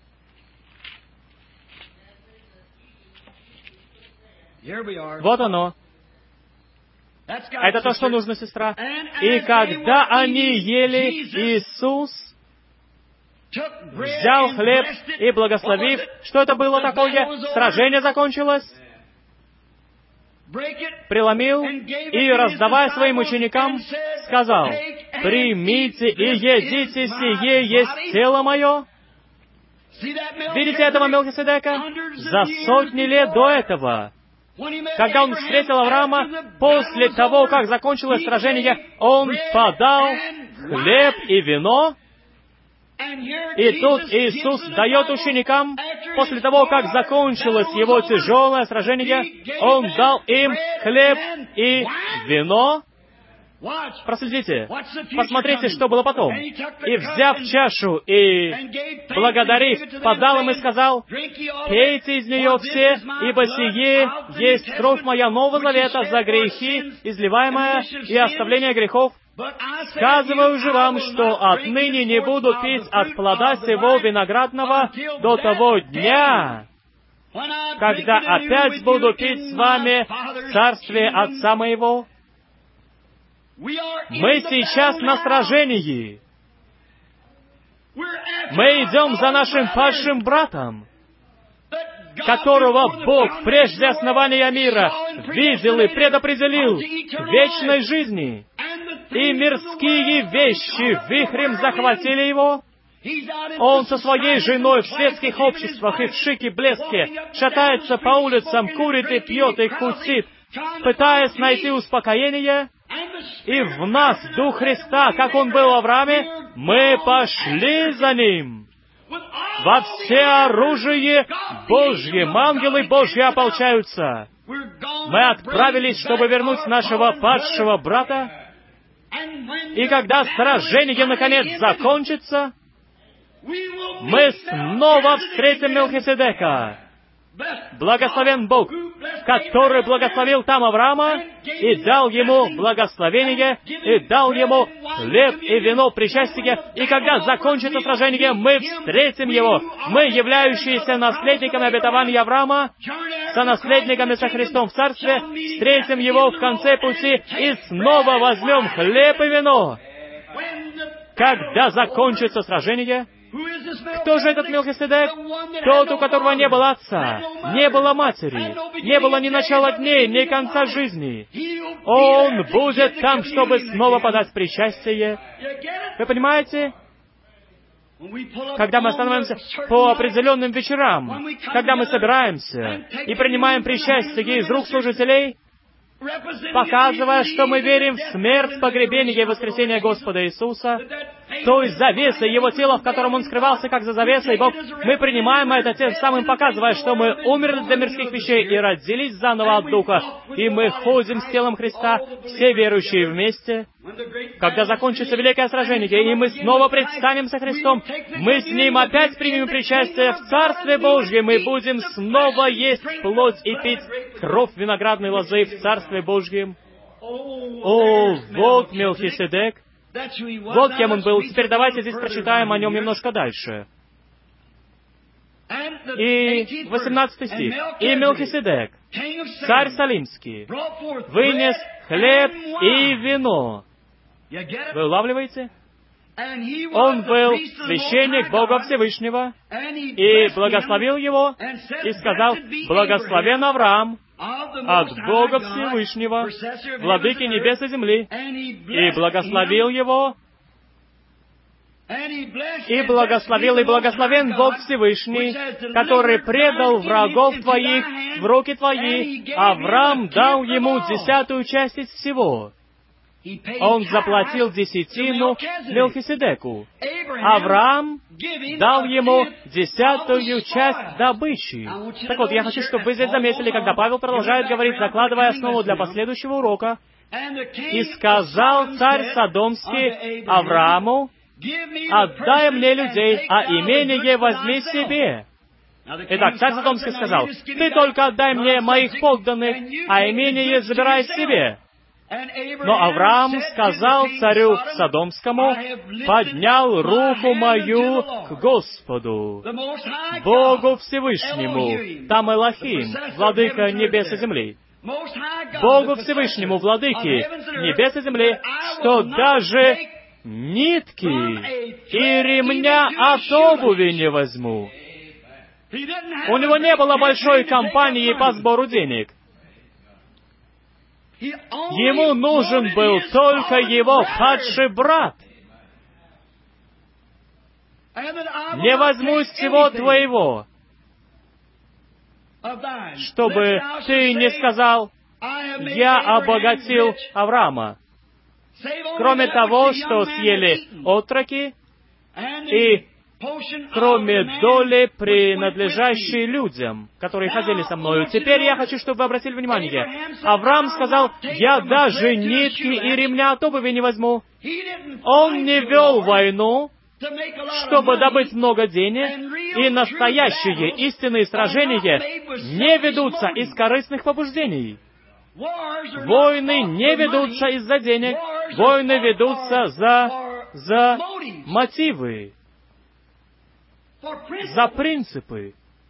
Вот оно. Это то, что нужно, сестра. «И когда они ели, Иисус взял хлеб и, благословив...» Что это было такое? Сражение закончилось. Преломил и, раздавая своим ученикам, сказал: «Примите и едите, сие есть тело мое». Видите этого Мелхиседека? За сотни лет до этого, когда он встретил Авраама, после того, как закончилось сражение, он подал хлеб и вино. И тут Иисус дает ученикам, после того, как закончилось его тяжелое сражение, Он дал им хлеб и вино. Проследите, посмотрите, что было потом. «И, взяв чашу и благодарив, подал им и сказал: пейте из нее все, ибо сие есть кровь моя Нового Завета за грехи, изливаемая и оставление грехов. Сказываю же вам, что отныне не буду пить от плода сего виноградного до того дня, когда опять буду пить с вами в царстве Отца моего». Мы сейчас на сражении. Мы идем за нашим падшим братом, которого Бог прежде основания мира видел и предопределил к вечной жизни. И мирские вещи вихрем захватили его. Он со своей женой в светских обществах и в шике-блеске шатается по улицам, курит и пьет и кутит, пытаясь найти успокоение. И в нас Дух Христа, как Он был в Аврааме, мы пошли за Ним. Во всеоружие Божьем ангелы Божьи ополчаются. Мы отправились, чтобы вернуть нашего падшего брата. И когда сражение наконец закончится, мы снова встретим Мелхиседека. Благословен Бог, который благословил там Авраама и дал ему благословение, и дал ему хлеб и вино причастия. И когда закончится сражение, мы встретим его. Мы, являющиеся наследниками обетования Авраама, сонаследниками со Христом в Царстве, встретим его в конце пути и снова возьмем хлеб и вино. Когда закончится сражение, кто же этот Мелхиседек? Тот, у которого не было отца, не было матери, не было ни начала дней, ни конца жизни. Он будет там, чтобы снова подать причастие. Вы понимаете? Когда мы остановимся по определенным вечерам, когда мы собираемся и принимаем причастие из рук служителей, показывая, что мы верим в смерть, погребение и воскресение Господа Иисуса, той завесой Его тела, в котором Он скрывался, как за завесой Бог, мы принимаем это тем самым, показывая, что мы умерли для мирских вещей и родились заново от Духа, и мы ходим с телом Христа, все верующие вместе. Когда закончится великое сражение, и мы снова предстанем со Христом, мы с Ним опять примем причастие в Царстве Божьем, и будем снова есть плоть и пить кровь виноградной лозы в Царстве Божьем. О, вот Мелхиседек! Вот кем он был. Теперь давайте здесь прочитаем о нем немножко дальше. И восемнадцатый стих. «И Мелхиседек, царь Салимский, вынес хлеб и вино». Вы улавливаете? Он был священник Бога Всевышнего, и благословил его, и сказал: «Благословен Авраам от Бога Всевышнего, владыки небес и земли», и благословил его, и благословил, и благословен Бог Всевышний, который предал врагов твоих в руки твои. Авраам дал ему десятую часть из всего. Он заплатил десятину Мелхиседеку. Авраам дал ему десятую часть добычи. Так вот, я хочу, чтобы вы здесь заметили, когда Павел продолжает говорить, закладывая основу для последующего урока, «И сказал царь Содомский Аврааму: отдай мне людей, а имение возьми себе». Итак, царь Содомский сказал: «Ты только отдай мне моих подданных, а имение забирай себе». Но Авраам сказал царю Содомскому: «Поднял руку мою к Господу, Богу Всевышнему, там Элохим, владыка небес и земли, Богу Всевышнему, владыке небес и земли, что даже нитки и ремня от обуви не возьму». У него не было большой кампании по сбору денег. Ему нужен был только его падший брат. «Не возьму из всего твоего», чтобы ты не сказал: «Я обогатил Авраама», кроме того, что съели отроки, и кроме доли, принадлежащей людям, которые ходили со мною. Теперь я хочу, чтобы вы обратили внимание. Авраам сказал: «Я даже нитки и ремня от обуви не возьму». Он не вел войну, чтобы добыть много денег, и настоящие истинные сражения не ведутся из корыстных побуждений. Войны не ведутся из-за денег, войны ведутся за, за мотивы, за принципы.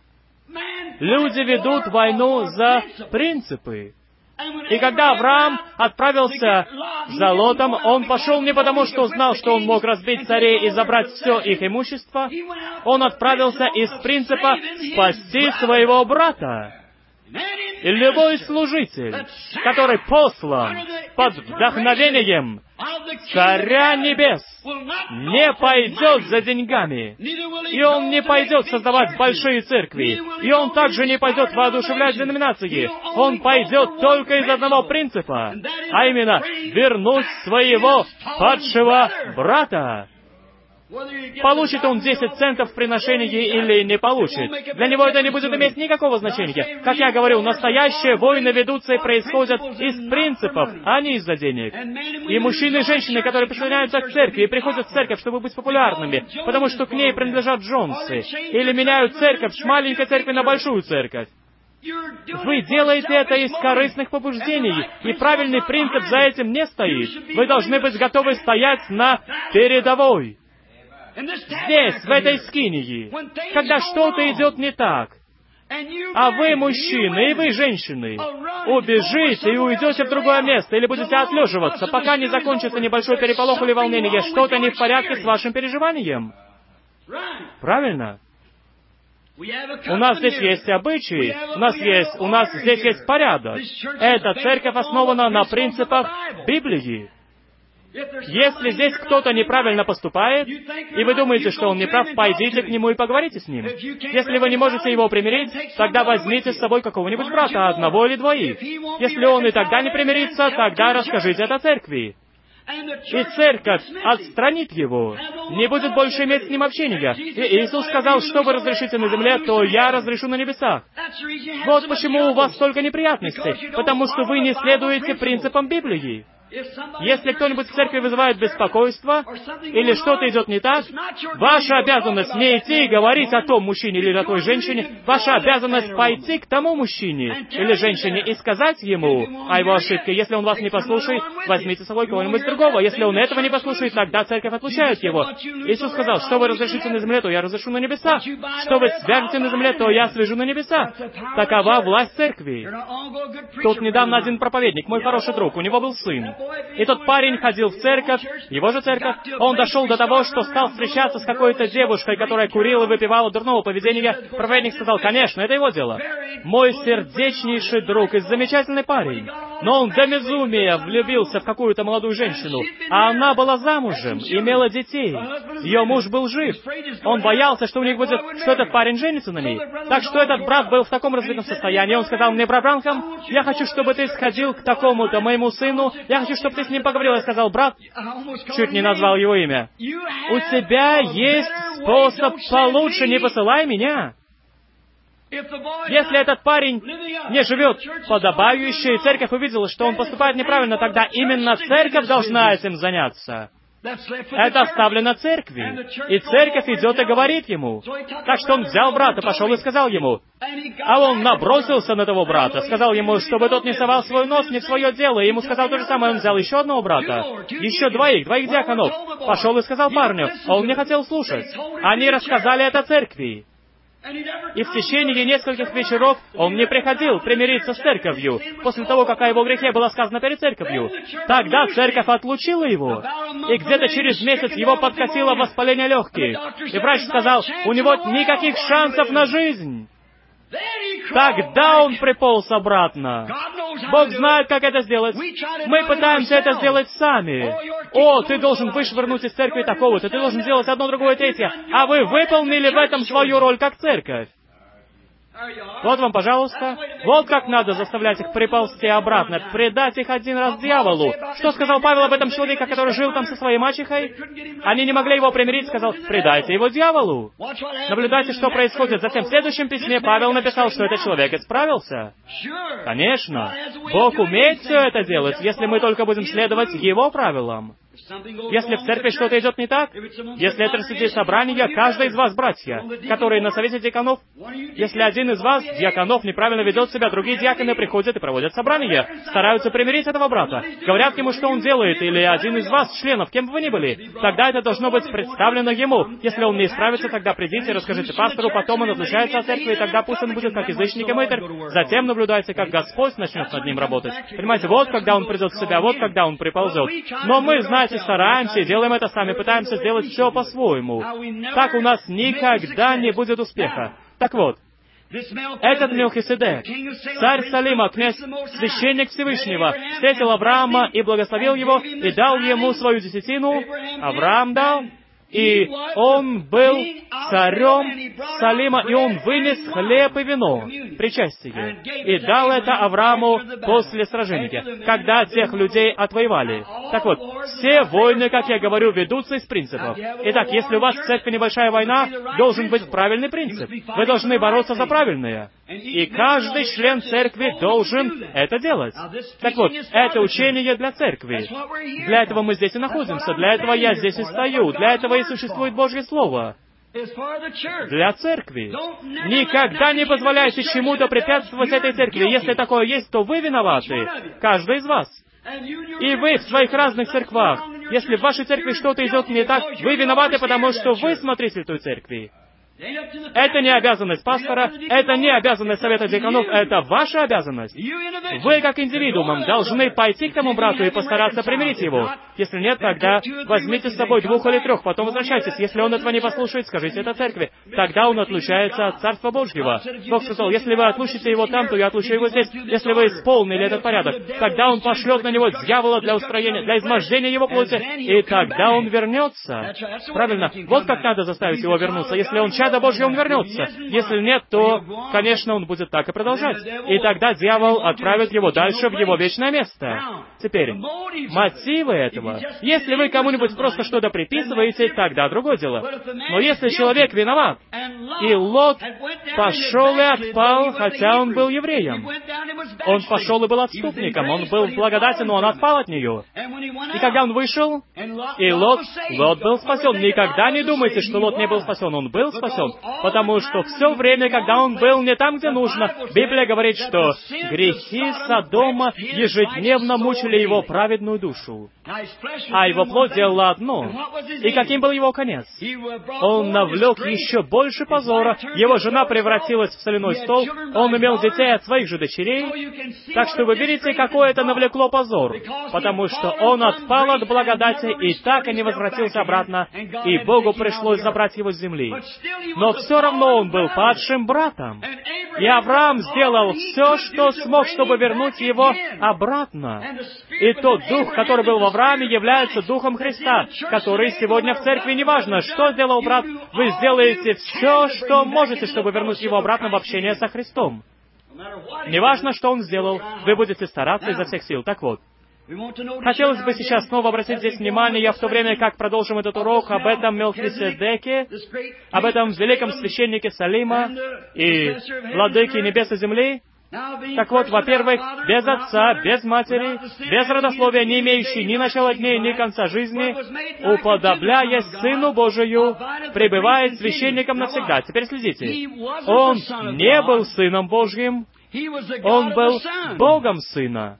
Люди ведут войну за принципы. И когда Авраам отправился за Лотом, он пошел не потому, что знал, что он мог разбить царей и забрать все их имущество. Он отправился из принципа спасти своего брата. И любой служитель, который послан под вдохновением Царя Небес, не пойдет за деньгами, и он не пойдет создавать большие церкви, и он также не пойдет воодушевлять деноминации. Он пойдет только из одного принципа, а именно вернуть своего падшего брата. Получит он десять центов в приношении или не получит, для него это не будет иметь никакого значения. Как я говорил, настоящие войны ведутся и происходят из принципов, а не из-за денег. И мужчины и женщины, которые присоединяются к церкви и приходят в церковь, чтобы быть популярными, потому что к ней принадлежат Джонсы, или меняют церковь с маленькой церкви на большую церковь. Вы делаете это из корыстных побуждений, и правильный принцип за этим не стоит. Вы должны быть готовы стоять на передовой. Здесь, в этой скинии, когда что-то идет не так, а вы, мужчины, и вы, женщины, убежите и уйдете в другое место, или будете отлеживаться, пока не закончится небольшой переполох или волнение, что-то не в порядке с вашим переживанием. Правильно? У нас здесь есть обычаи, у нас есть, у нас здесь есть порядок. Эта церковь основана на принципах Библии. Если здесь кто-то неправильно поступает, и вы думаете, что он неправ, пойдите к нему и поговорите с ним. Если вы не можете его примирить, тогда возьмите с собой какого-нибудь брата, одного или двоих. Если он и тогда не примирится, тогда расскажите это церкви. И церковь отстранит его, не будет больше иметь с ним общения. И Иисус сказал: что вы разрешите на земле, то я разрешу на небесах. Вот почему у вас столько неприятностей, потому что вы не следуете принципам Библии. Если кто-нибудь в церкви вызывает беспокойство, или что-то идет не так, ваша обязанность не идти и говорить о том мужчине или о той женщине, ваша обязанность пойти к тому мужчине или женщине и сказать ему о его ошибке. Если он вас не послушает, возьмите с собой кого-нибудь другого. Если он этого не послушает, тогда церковь отлучает его. Иисус сказал, что вы разрешите на земле, то я разрешу на небеса. Что вы свяжете на земле, то я свяжу на небеса. Такова власть церкви. Тут недавно один проповедник, мой хороший друг, у него был сын. И тот парень ходил в церковь, его же церковь. Он дошел до того, что стал встречаться с какой-то девушкой, которая курила и выпивала дурного поведения. Проповедник сказал, конечно, это его дело. Мой сердечнейший друг и замечательный парень. Но он до безумия влюбился в какую-то молодую женщину. А она была замужем, имела детей. Ее муж был жив. Он боялся, что у них будет, что этот парень женится на ней. Так что этот брат был в таком разбитом состоянии. Он сказал мне, брат Бранхам, я хочу, чтобы ты сходил к такому-то моему сыну. Я хочу, чтобы ты с ним поговорил. Я сказал, брат, чуть не назвал его имя. У тебя есть способ получше, не посылай меня. Если этот парень не живет подобающе, и церковь увидела, что он поступает неправильно, тогда именно церковь должна этим заняться. Это оставлено церкви. И церковь идет и говорит ему. Так что он взял брата, пошел и сказал ему. А он набросился на того брата, сказал ему, чтобы тот не совал свой нос не в свое дело. И ему сказал то же самое. Он взял еще одного брата, еще двоих, двоих диаконов. Пошел и сказал парню. А он не хотел слушать. Они рассказали это церкви. И в течение нескольких вечеров он не приходил примириться с церковью, после того, как о его грехе было сказано перед церковью. Тогда церковь отлучила его, и где-то через месяц его подкосило воспаление легких. И врач сказал, у него никаких шансов на жизнь. Тогда он приполз обратно. Бог знает, как это сделать. Мы пытаемся это сделать сами. О, ты должен вышвырнуть из церкви такого-то, ты должен сделать одно, другое, третье. А вы выполнили в этом свою роль как церковь. Вот вам, пожалуйста. Вот как надо заставлять их приползти обратно, предать их один раз дьяволу. Что сказал Павел об этом человеке, который жил там со своей мачехой? Они не могли его примирить, сказал, предайте его дьяволу. Наблюдайте, что происходит. Затем в следующем письме Павел написал, что этот человек исправился. Конечно. Бог умеет все это делать, если мы только будем следовать Его правилам. Если в церкви что-то идет не так, если это рассудить собрание, каждый из вас, братья, которые на совете диаконов, если один из вас, диаконов, неправильно ведет себя, другие диаконы приходят и проводят собрание, стараются примирить этого брата, говорят ему, что он делает, или один из вас, членов, кем бы вы ни были, тогда это должно быть представлено ему. Если он не исправится, тогда придите, расскажите пастору, потом он отлучается от церкви, и тогда пусть он будет как язычник и мытарь. Затем наблюдайте, как Господь начнет над ним работать. Понимаете, вот когда он придет в себя, вот когда он приползет. Но мы, знаете, стараемся, делаем это сами, пытаемся сделать все по-своему. Так у нас никогда не будет успеха. Так вот, этот Мелхиседек, царь Салима, князь, священник Всевышнего, встретил Авраама и благословил его, и дал ему свою десятину. Авраам дал, и он был царем Салима, и он вынес хлеб и вино, причастие, и дал это Аврааму после сражения, когда тех людей отвоевали. Так вот, все войны, как я говорю, ведутся из принципов. Итак, если у вас в церкви небольшая война, должен быть правильный принцип. Вы должны бороться за правильное. И каждый член церкви должен это делать. Так вот, это учение для церкви. Для этого мы здесь и находимся, для этого я здесь и стою, для этого и существует Божье Слово. Для церкви. Никогда не позволяйте чему-то препятствовать этой церкви. Если такое есть, то вы виноваты. Каждый из вас. И вы в своих разных церквах. Если в вашей церкви что-то идет не так, вы виноваты, потому что вы смотритель той церкви. Это не обязанность пастора, это не обязанность совета диаконов, это ваша обязанность. Вы, как индивидуумом, должны пойти к тому брату и постараться примирить его. Если нет, тогда возьмите с собой двух или трех, потом возвращайтесь. Если он этого не послушает, скажите это церкви. Тогда он отлучается от Царства Божьего. Бог сказал, если вы отлучите его там, то я отлучу его здесь. Если вы исполнили этот порядок, тогда он пошлет на него дьявола для устроения, для измождения его плоти, и тогда он вернется. Правильно? Вот как надо заставить его вернуться. Если он чада Божье, он вернется. Если нет, то, конечно, он будет так и продолжать. И тогда дьявол отправит его дальше в его вечное место. Теперь, мотивы этого. Если вы кому-нибудь просто что-то приписываете, тогда другое дело. Но если человек виноват, и Лот пошел и отпал, хотя он был евреем, он пошел и был отступником, он был в благодати, но он отпал от нее. И когда он вышел, и Лот, Лот был спасен. Никогда не думайте, что Лот не был спасен. Он был спасен, потому что все время, когда он был не там, где нужно, Библия говорит, что грехи Содома ежедневно мучили его праведную душу, а его плоть делала одно. И каким был его конец? Он навлек еще больше позора, его жена превратилась в соляной стол, он имел детей от своих же дочерей. Так что вы видите, какое это навлекло позор, потому что он отпал от благодати и так и не возвратился обратно, и Богу пришлось забрать его с земли. Но все равно он был падшим братом. И Авраам сделал все, что смог, чтобы вернуть его обратно. И тот дух, который был в Аврааме, является духом Христа, который сегодня в церкви. Неважно, что сделал брат, вы сделаете все, что можете, чтобы вернуть его обратно в общение со Христом. Неважно, что он сделал, вы будете стараться изо всех сил. Так вот, хотелось бы сейчас снова обратить здесь внимание, я в то время, как продолжим этот урок об этом Мелхиседеке, об этом великом священнике Салима и владыке небес и земли. Так вот, во-первых, без отца, без матери, без родословия, не имеющий ни начала дней, ни конца жизни, уподобляясь Сыну Божию, пребывает священником навсегда. Теперь следите. Он не был Сыном Божьим, он был Богом Сына.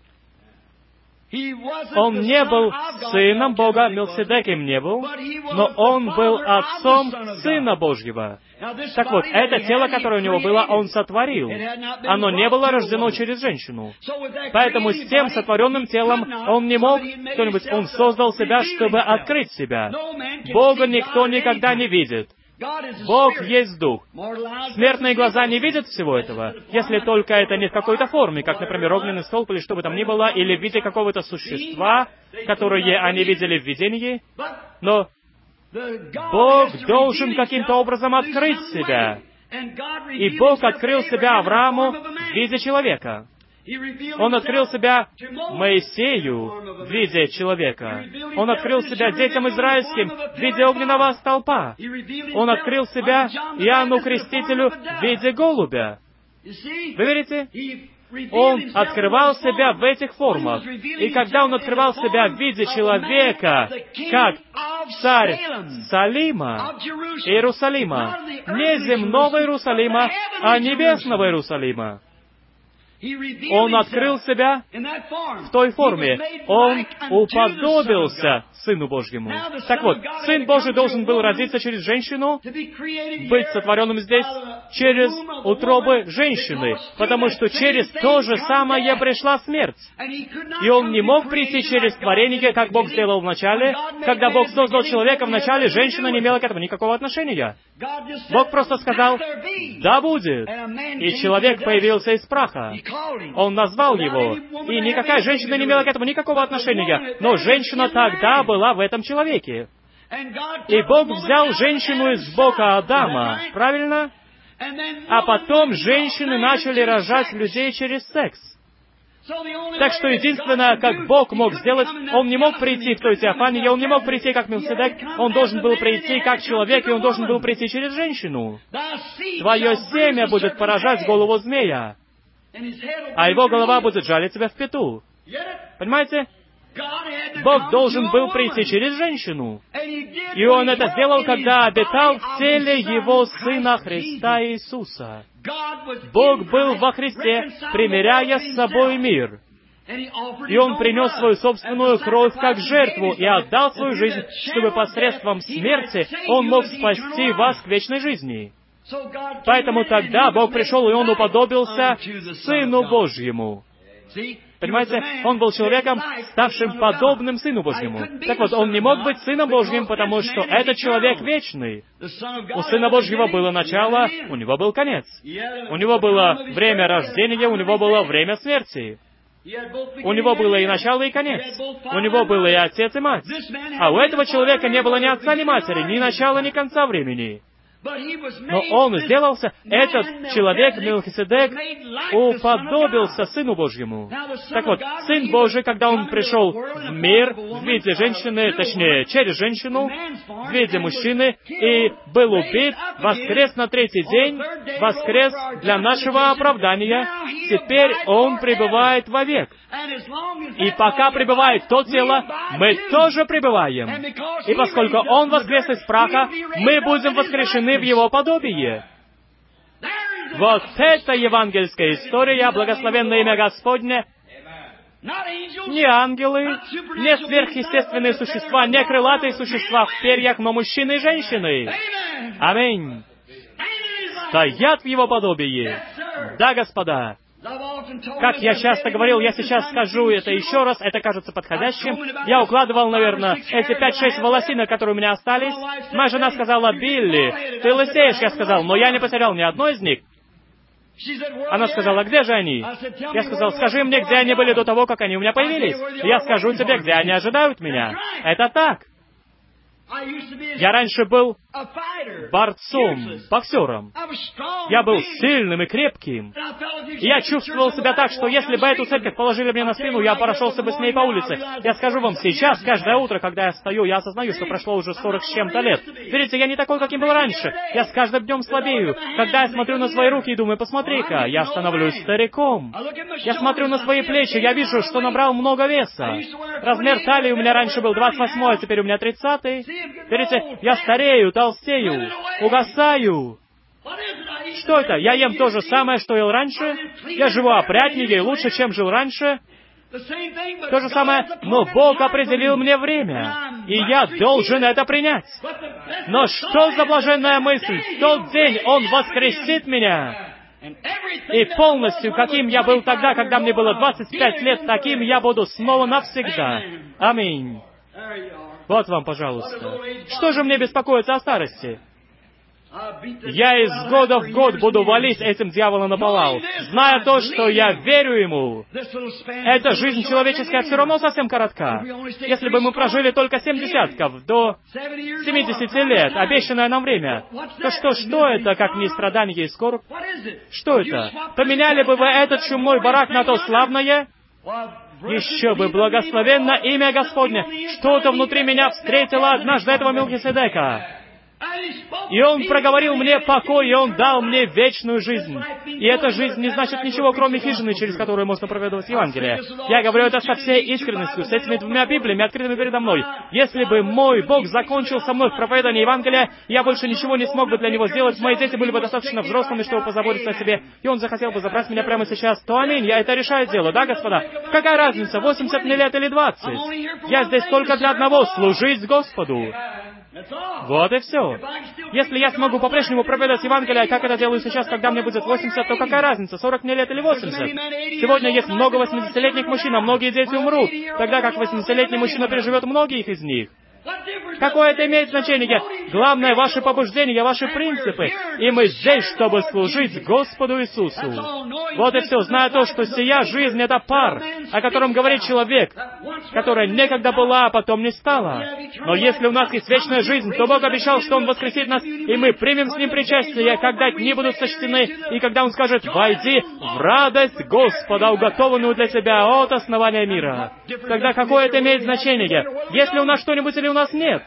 Он не был сыном Бога, Мелхиседеком не был, но он был отцом Сына Божьего. Так вот, это тело, которое у него было, он сотворил. Оно не было рождено через женщину. Поэтому с тем сотворенным телом он не мог, кто-нибудь, он создал себя, чтобы открыть себя. Бога никто никогда не видит. Бог есть Дух. Смертные глаза не видят всего этого, если только это не в какой-то форме, как, например, огненный столб или что бы там ни было, или в виде какого-то существа, которое они видели в видении. Но Бог должен каким-то образом открыть себя. И Бог открыл себя Аврааму в виде человека. Он открыл себя Моисею в виде человека. Он открыл себя детям израильским в виде огненного столпа. Он открыл себя Иоанну Крестителю в виде голубя. Вы верите? Он открывал себя в этих формах. И когда Он открывал себя в виде человека, как царь Салима, Иерусалима, не земного Иерусалима, а небесного Иерусалима, Он открыл себя в той форме. Он уподобился Сыну Божьему. Так вот, Сын Божий должен был родиться через женщину, быть сотворенным здесь через утробы женщины, потому что через то же самое пришла смерть. И Он не мог прийти через творение, как Бог сделал вначале. Когда Бог создал человека вначале, женщина не имела к этому никакого отношения. Бог просто сказал: «Да будет». И человек появился из праха. Он назвал его, и никакая женщина не имела к этому никакого отношения, но женщина тогда была в этом человеке. И Бог взял женщину из бока Адама, правильно? А потом женщины начали рожать людей через секс. Так что единственное, как Бог мог сделать, Он не мог прийти в той теофании, Он не мог прийти как Мелхиседек, Он должен был прийти как человек, и Он должен был прийти через женщину. Твое семя будет поражать голову змея, а его голова будет жалить тебя в пяту. Понимаете? Бог должен был прийти через женщину. И Он это сделал, когда обитал в теле Его Сына Христа Иисуса. Бог был во Христе, примиряя с собой мир. И Он принес свою собственную кровь как жертву и отдал свою жизнь, чтобы посредством смерти Он мог спасти вас к вечной жизни. Поэтому тогда Бог пришел, и Он уподобился Сыну Божьему. Понимаете? Он был человеком, ставшим подобным Сыну Божьему. Так вот, Он не мог быть Сыном Божьим, потому что этот человек вечный. У Сына Божьего было начало, у Него был конец. У Него было время рождения, у Него было время смерти. У Него было и начало, и конец. У Него было и отец, и мать. А у этого человека не было ни отца, ни матери, ни начала, ни конца времени. Но он сделался, этот человек, Мелхиседек, уподобился Сыну Божьему. Так вот, Сын Божий, когда Он пришел в мир в виде женщины, точнее, через женщину, в виде мужчины, и был убит, воскрес на третий день, воскрес для нашего оправдания, теперь Он пребывает вовек. И пока пребывает то тело, мы тоже пребываем. И поскольку Он воскрес из праха, мы будем воскрешены в Его подобие. Вот это евангельская история, благословенное имя Господне. Не ангелы, не сверхъестественные существа, не крылатые существа в перьях, но мужчины и женщины. Аминь. Стоят в Его подобии. Да, господа. Как я часто говорил, я сейчас скажу это еще раз, это кажется подходящим. Я укладывал, наверное, эти пять-шесть волосинок, которые у меня остались. Моя жена сказала: «Билли, ты лысеешь», я сказал, но я не потерял ни одной из них. Она сказала: «Где же они?» Я сказал: «Скажи мне, где они были до того, как они у меня появились. Я скажу тебе, где они ожидают меня». Это так. Я раньше был борцом, боксером. Я был сильным и крепким. И я чувствовал себя так, что если бы эту церковь положили мне на спину, я прошелся бы с ней по улице. Я скажу вам, сейчас, каждое утро, когда я встаю, я осознаю, что прошло уже сорок с чем-то лет. Видите, я не такой, каким был раньше. Я с каждым днем слабею. Когда я смотрю на свои руки и думаю: посмотри-ка, я становлюсь стариком. Я смотрю на свои плечи, я вижу, что набрал много веса. Размер талии у меня раньше был двадцать восьмой, а теперь у меня тридцатый. Видите, я старею, толстею, угасаю. Что это? Я ем то же самое, что ел раньше? Я живу опрятнее и лучше, чем жил раньше? То же самое, но Бог определил мне время, и я должен это принять. Но что за блаженная мысль? В тот день Он воскресит меня. И полностью, каким я был тогда, когда мне было двадцать пять лет, таким я буду снова навсегда. Аминь. Вот вам, пожалуйста. Что же мне беспокоиться о старости? Я из года в год буду валить этим дьяволом на повал, зная то, что я верю ему. Эта жизнь человеческая все равно совсем коротка. Если бы мы прожили только семь десятков до семидесяти лет, обещанное нам время, то что, что это, как не страдание и скорбь? Что это? Поменяли бы вы этот чумной барак на то славное? Еще бы благословенно имя Господне! Что-то внутри меня встретило однажды этого Мелхиседека. И Он проговорил мне покой, и Он дал мне вечную жизнь. И эта жизнь не значит ничего, кроме хижины, через которую можно проповедовать Евангелие. Я говорю это со всей искренностью, с этими двумя Библиями, открытыми передо мной. Если бы мой Бог закончил со мной в проповедании Евангелия, я больше ничего не смог бы для Него сделать, мои дети были бы достаточно взрослыми, чтобы позаботиться о себе, и Он захотел бы забрать меня прямо сейчас, то аминь, я это решаю дело, да, господа? Какая разница, восемьдесят мне лет или двадцать? Я здесь только для одного — служить Господу. Вот и все. Если я смогу по-прежнему проповедовать Евангелие, как это делаю сейчас, когда мне будет восемьдесят, то какая разница, сорок мне лет или восемьдесят? Сегодня есть много восьмидесятилетних мужчин, а многие дети умрут, тогда как восьмидесятилетний мужчина переживет многих из них. Какое это имеет значение? Главное — ваши побуждения, ваши принципы. И мы здесь, чтобы служить Господу Иисусу. Вот и все. Зная то, что сия жизнь — это пар, о котором говорит человек, которая некогда была, а потом не стала. Но если у нас есть вечная жизнь, то Бог обещал, что Он воскресит нас, и мы примем с Ним причастие, когда дни будут сочтены, и когда Он скажет: «Войди в радость Господа, уготованную для тебя от основания мира». Тогда какое это имеет значение? Если у нас что-нибудь или у нас нет?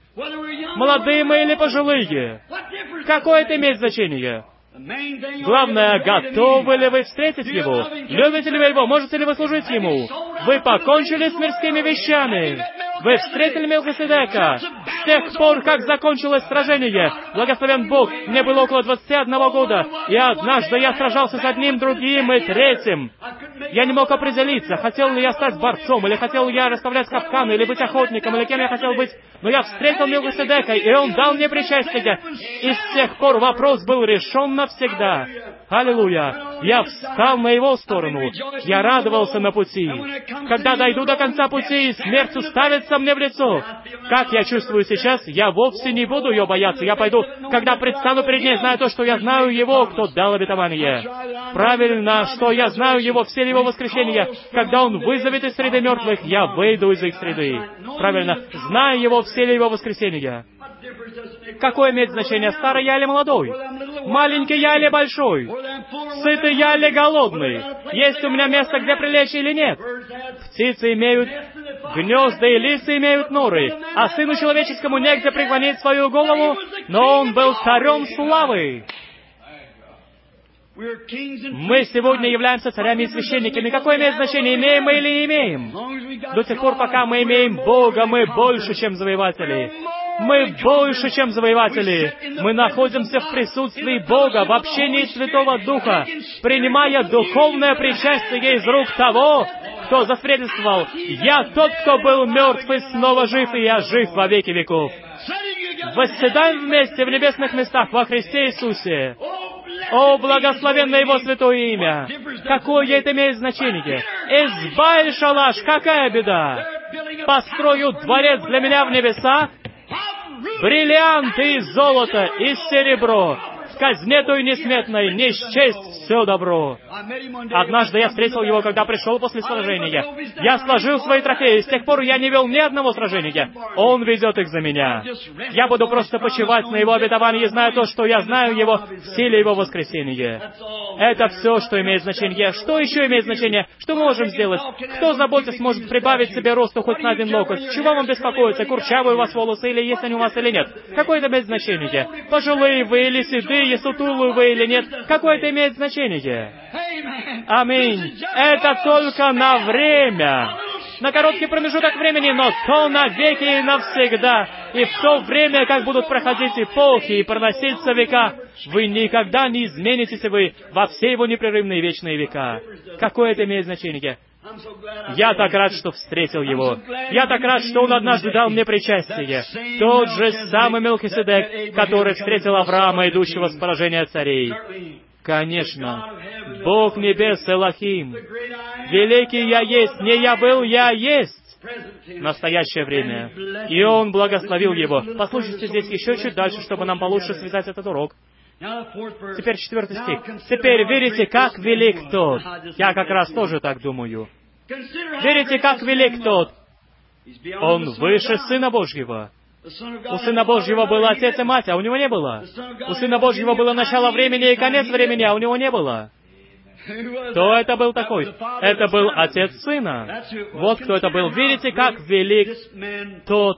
Молодые мы или пожилые? Какое это имеет значение? Главное, готовы ли вы встретить Его? Любите ли вы Его? Можете ли вы служить Ему? Вы покончили с мирскими вещами. Вы встретили Мелхиседека. С тех пор, как закончилось сражение, благословен Бог, мне было около двадцати одного года, и однажды я сражался с одним, другим и третьим. Я не мог определиться, хотел ли я стать борцом, или хотел ли я расставлять капканы, или быть охотником, или кем я хотел быть. Но я встретил Мелхиседека, и он дал мне причастие. И с тех пор вопрос был решен навсегда. Аллилуйя! Я встал на его сторону. Я радовался на пути. Когда дойду до конца пути, и смерть уставится мне в лицо. Как я чувствую сейчас, я вовсе не буду ее бояться. Я пойду, когда предстану перед ней, зная то, что я знаю Его, кто дал обетование. Правильно, что я знаю Его, все Его воскресения. Когда Он вызовет из среды мертвых, я выйду из их среды. Правильно, знаю Его, все ли Его воскресения. Какое имеет значение, старый я или молодой? Маленький я или большой? Сытый я или голодный? Есть у меня место, где прилечь или нет? Птицы имеют гнезда, и лисы имеют норы, а Сыну Человеческому негде преклонить свою голову, но Он был царем славы. Мы сегодня являемся царями и священниками. Какое имеет значение, имеем мы или не имеем? До тех пор, пока мы имеем Бога, мы больше, чем завоеватели. Мы больше, чем завоеватели. Мы находимся в присутствии Бога, в общении Святого Духа, принимая духовное причастие из рук того, кто засвидетельствовал: «Я тот, кто был мертв и снова жив, и я жив во веки веков». Восседаем вместе в небесных местах во Христе Иисусе. О, благословенное Его святое имя! Какое это имеет значение? Избавь шалаш, какая беда! Построют дворец для меня в небесах, бриллианты и золото, и серебро, в казне той несметной не счесть все добро. Однажды я встретил его, когда пришел после сражения. Я сложил свои трофеи, с тех пор я не вел ни одного сражения. Он ведет их за меня. Я буду просто почивать на Его обетовании, зная то, что я знаю Его в силе Его воскресения. Это все, что имеет значение. Что еще имеет значение? Что мы можем сделать? Кто, заботясь, может прибавить себе росту хоть на один локоть? Чего вам беспокоиться? Курчавые у вас волосы, или есть они у вас, или нет? Какое это имеет значение? Пожилые вы, или седые, сутулые вы, или нет? Какое это имеет значение? Аминь. Это только на время. На короткий промежуток времени, но то навеки и навсегда. И в то время, как будут проходить эпохи и проноситься века, вы никогда не изменитесь вы во все Его непрерывные вечные века. Какое это имеет значение? Я так рад, что встретил Его. Я так рад, что Он однажды дал мне причастие. Тот же самый Мелхиседек, который встретил Авраама, идущего с поражения царей. Конечно, Бог небес Элохим. Великий Я есть, не я был, я есть. Настоящее время. И Он благословил его. Послушайте здесь еще чуть дальше, чтобы нам получше связать этот урок. Теперь четвертый стих. «Теперь верите, как велик тот». Я как раз тоже так думаю. «Верите, как велик тот». Он выше Сына Божьего. У Сына Божьего был Отец и Мать, а у Него не было. У Сына Божьего было начало времени и конец времени, а у Него не было. Кто это был такой? Это был Отец Сына. Вот кто это был. Видите, как велик тот,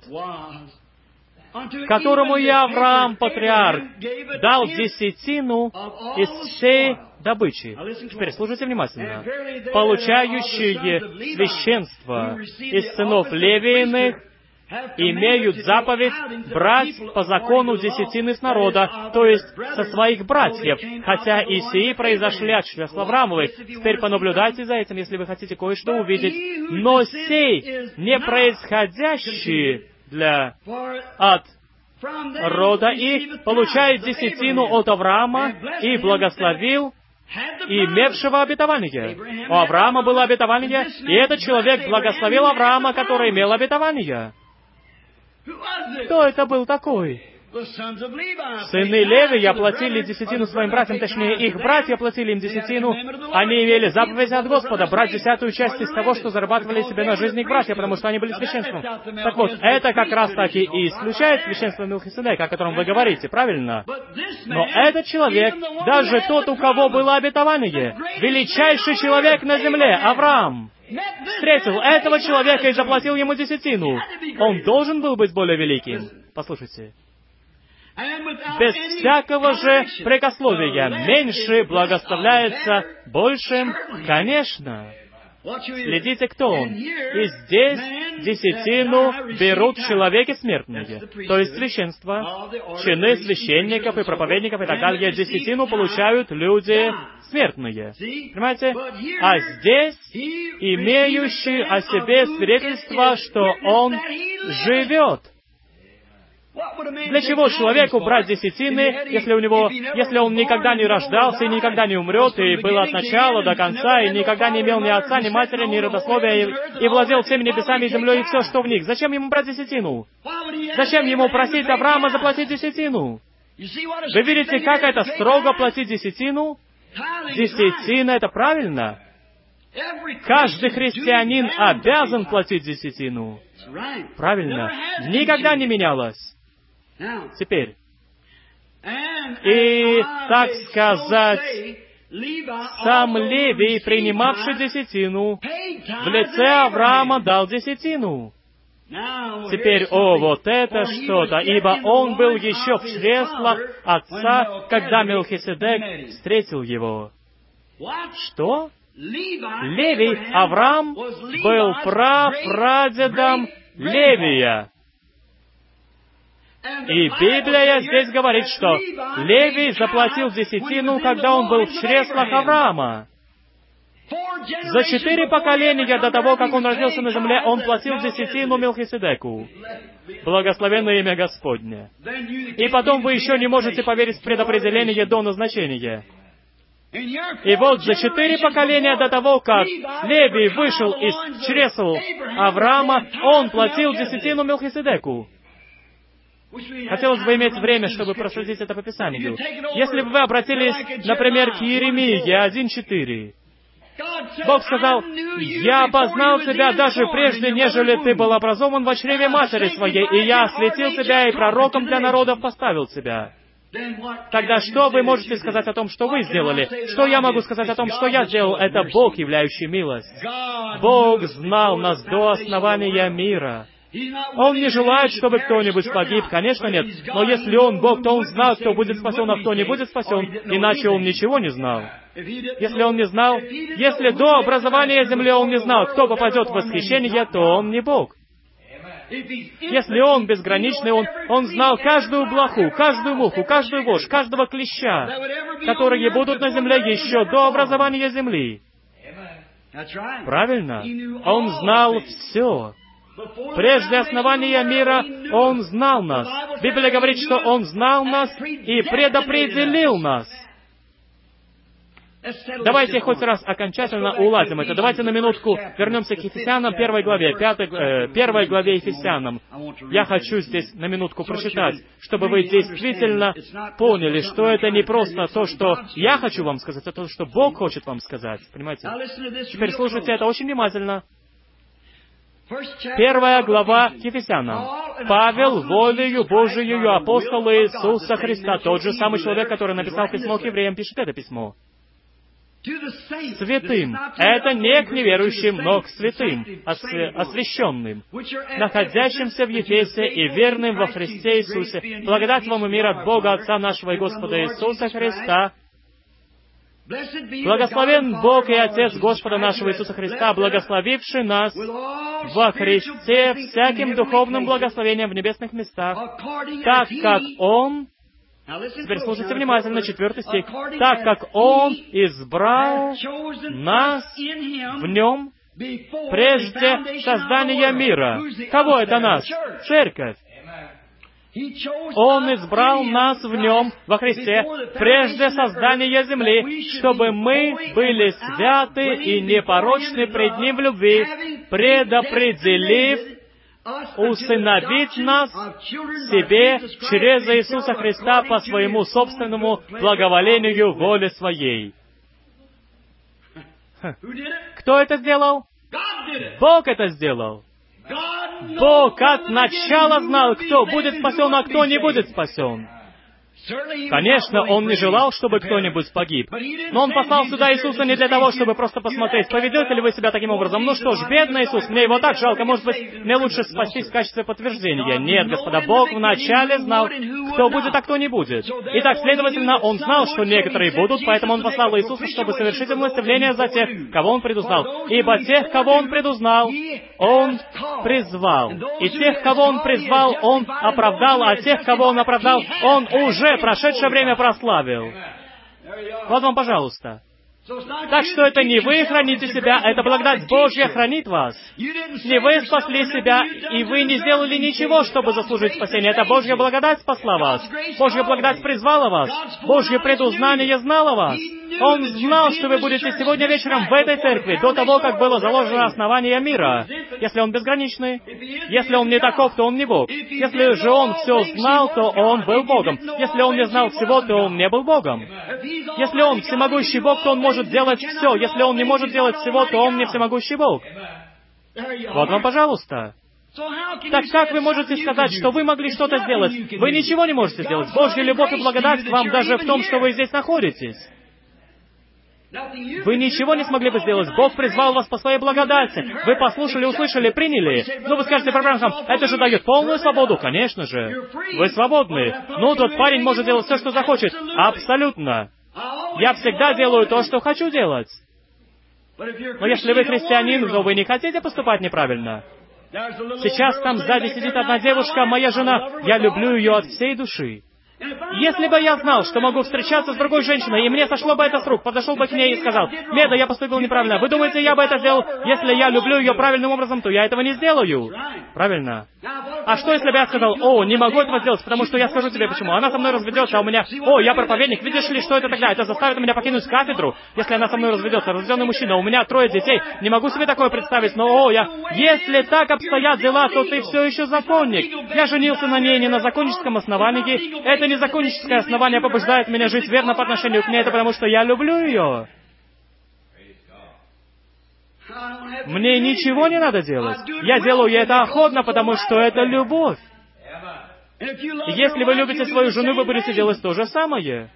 которому и Авраам, патриарх, дал десятину из всей добычи. Теперь слушайте внимательно. Получающие священство из сынов Левииных имеют заповедь брать по закону десятины с народа, то есть со своих братьев, хотя и сии произошли от чресла Авраамовых. Теперь понаблюдайте за этим, если вы хотите кое-что увидеть. Но сей, не происходящий для от рода их, получает десятину от Авраама и благословил имевшего обетование. У Авраама было обетование, и этот человек благословил Авраама, который имел обетование. Кто это был такой? Сыны Левия платили десятину своим братьям, точнее, их братья платили им десятину. Они имели заповедь от Господа брать десятую часть из того, что зарабатывали себе на жизнь их братья, потому что они были священством. Так вот, это как раз таки и исключает священство Мелхиседека, о котором вы говорите, правильно? Но этот человек, даже тот, у кого было обетование, величайший человек на земле, Авраам, встретил этого человека и заплатил ему десятину. Он должен был быть более великим. Послушайте. Без всякого же прекословия меньше благословляется большим, конечно. Следите, кто он. И здесь десятину берут человеки смертные, то есть священство, чины священников и проповедников и так далее. Десятину получают люди смертные. Понимаете? А здесь имеющий о себе свидетельство, что он живет. Для чего человеку брать десятины, если у него, если он никогда не рождался и никогда не умрет, и был от начала до конца, и никогда не имел ни отца, ни матери, ни родословия, и, и владел всеми небесами и землей, и все, что в них? Зачем ему брать десятину? Зачем ему просить Авраама заплатить десятину? Вы видите, как это строго платить десятину? Десятина — это правильно. Каждый христианин обязан платить десятину. Правильно. Никогда не менялось. Теперь, И, так сказать, сам Левий, принимавший десятину, в лице Авраама дал десятину. Теперь, о, вот это что-то, ибо он был еще в чреслах отца, когда Мелхиседек встретил его. Что? Левий, Авраам, был прапрадедом Левия. И Библия здесь говорит, что Левий заплатил десятину, когда он был в чреслах Авраама. За четыре поколения до того, как он родился на земле, он платил десятину Мелхиседеку. Благословенное имя Господне. И потом вы еще не можете поверить в предопределение до назначения. И вот за четыре поколения до того, как Левий вышел из чресл Авраама, он платил десятину Мелхиседеку. Хотелось бы иметь время, чтобы проследить это по Писанию. Если бы вы обратились, например, к Иеремии один четыре, Бог сказал: «Я познал тебя даже прежде, нежели ты был образован во чреве матери своей, и я осветил тебя и пророком для народов поставил тебя». Тогда что вы можете сказать о том, что вы сделали? Что я могу сказать о том, что я сделал? Это Бог, являющий милость. Бог знал нас до основания мира. Он не желает, чтобы кто-нибудь погиб, конечно, нет. Но если Он Бог, то Он знал, кто будет спасен, а кто не будет спасен, иначе Он ничего не знал. Если Он не знал, если до образования земли Он не знал, кто попадет в восхищение, то Он не Бог. Если Он безграничный, Он, он знал каждую блоху, каждую муху, каждую вошь, каждого клеща, которые будут на земле еще до образования земли. Правильно? Он знал все. Прежде основания мира Он знал нас. Библия говорит, что Он знал нас и предопределил нас. Давайте хоть раз окончательно уладим это. Давайте на минутку вернемся к Ефесянам, первой главе, пятой, э, первой главе Ефесянам. Я хочу здесь на минутку прочитать, чтобы вы действительно поняли, что это не просто то, что я хочу вам сказать, а то, что Бог хочет вам сказать. Понимаете? Теперь слушайте это очень внимательно. Первая глава Ефесянам. Павел, волею Божией апостола Иисуса Христа, тот же самый человек, который написал письмо к евреям, пишет это письмо. Святым. Это не к неверующим, но к святым, освященным, находящимся в Ефесе и верным во Христе Иисусе. Благодать вам и мир от Бога Отца нашего и Господа Иисуса Христа. Благословен Бог и Отец Господа нашего Иисуса Христа, благословивший нас во Христе всяким духовным благословением в небесных местах, так как Он... Теперь слушайте внимательно, четвертый стих. «Так как Он избрал нас в Нем прежде создания мира». Кого это нас? Церковь. Он избрал нас в Нем, во Христе, прежде создания земли, чтобы мы были святы и непорочны пред Ним в любви, предопределив усыновить нас себе через Иисуса Христа по Своему собственному благоволению воли Своей. Кто это сделал? Бог это сделал. Бог от начала знал, кто будет спасен, а кто не будет спасен. Конечно, Он не желал, чтобы кто-нибудь погиб. Но Он послал сюда Иисуса не для того, чтобы просто посмотреть, поведете ли вы себя таким образом. Ну что ж, бедный Иисус, мне его так жалко, может быть, мне лучше спастись в качестве подтверждения. Нет, Господа, Бог вначале знал, кто будет, а кто не будет. Итак, следовательно, Он знал, что некоторые будут, поэтому Он послал Иисуса, чтобы совершить умилостивление за тех, кого Он предузнал. Ибо тех, кого Он предузнал, Он призвал. И тех, кого Он призвал, Он оправдал, а тех, кого Он оправдал, Он уже прошедшее время прославил. Вот вам, пожалуйста. Так что это не вы храните себя, это благодать Божья хранит вас. Не вы спасли себя, и вы не сделали ничего, чтобы заслужить спасение. Это Божья благодать спасла вас. Божья благодать призвала вас. Божье предузнание знало вас. Он знал, что вы будете сегодня вечером в этой церкви, до того, как было заложено основание мира. Если Он безграничный, если Он не таков, то Он не Бог. Если же Он все знал, то Он был Богом. Если Он не знал всего, то Он не был Богом. Если Он всемогущий Бог, то Он может делать все. Если Он не может делать всего, то Он не всемогущий Бог. Вот вам, пожалуйста. Так как вы можете сказать, что вы могли что-то сделать? Вы ничего не можете сделать. Божья любовь и благодать к вам даже в том, что вы здесь находитесь. Вы ничего не смогли бы сделать. Бог призвал вас по своей благодати. Вы послушали, услышали, приняли. Ну, вы скажете про Бранхам, это же дает полную свободу. Конечно же. Вы свободны. Ну, тот парень может делать все, что захочет. Абсолютно. Я всегда делаю то, что хочу делать. Но если вы христианин, то вы не хотите поступать неправильно. Сейчас там сзади сидит одна девушка, моя жена. Я люблю ее от всей души. Если бы я знал, что могу встречаться с другой женщиной, и мне сошло бы это с рук, подошел бы к ней и сказал, «Меда, я поступил неправильно. Вы думаете, я бы это сделал? Если я люблю ее правильным образом, то я этого не сделаю». Правильно. А что, если бы я сказал, «О, не могу этого сделать, потому что я скажу тебе почему. Она со мной разведется, а у меня... О, я проповедник, видишь ли, что это тогда? Это заставит меня покинуть кафедру, если она со мной разведется. Разведенный мужчина, у меня трое детей. Не могу себе такое представить, но, о, я... Если так обстоят дела, то ты все еще законник. Я женился на ней не на законническом основании. Это не законническое основание побуждает меня жить верно по отношению к ней, это потому что я люблю ее. Мне ничего не надо делать. Я делаю это охотно, потому что это любовь. И если вы любите свою жену, вы будете делать то же самое.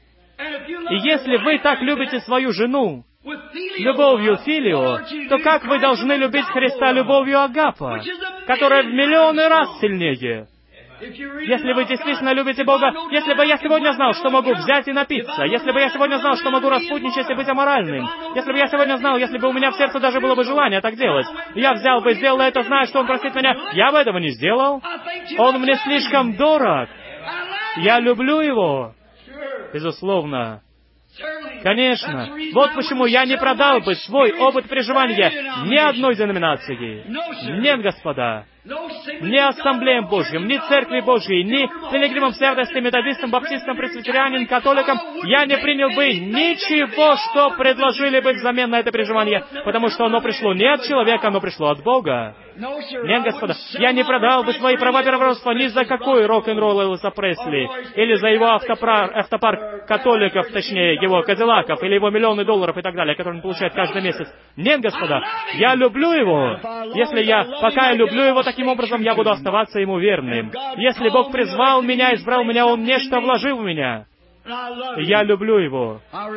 И если вы так любите свою жену, любовью филио, то как вы должны любить Христа любовью агапа, которая в миллионы раз сильнее? Если вы действительно любите Бога, если бы я сегодня знал, что могу взять и напиться, если бы я сегодня знал, что могу распутничать и быть аморальным, если бы я сегодня знал, если бы у меня в сердце даже было бы желание так делать, я взял бы, сделал это, зная, что Он простит меня, я бы этого не сделал. Он мне слишком дорог. Я люблю Его. Безусловно. Конечно. Вот почему я не продал бы свой опыт проживания ни одной деноминации. Нет, господа. Ни ассамблеям Божьим, ни Церкви Божьей, ни пилигримам, святостям, методистам, баптистам, пресвитерианам, католикам я не принял бы ничего, что предложили бы взамен на это проживание, потому что оно пришло не от человека, оно пришло от Бога. Нет, господа, я не продал бы свои права первородства ни за какой рок-н-ролл Элвиса Пресли, или за его автопар, автопарк католиков, точнее, его кадиллаков, или его миллионы долларов и так далее, которые он получает каждый месяц. Нет, господа, я люблю его. Если я, пока я люблю его таким образом, я буду оставаться ему верным. Если Бог призвал меня, избрал меня, Он нечто вложил в меня. И я люблю его.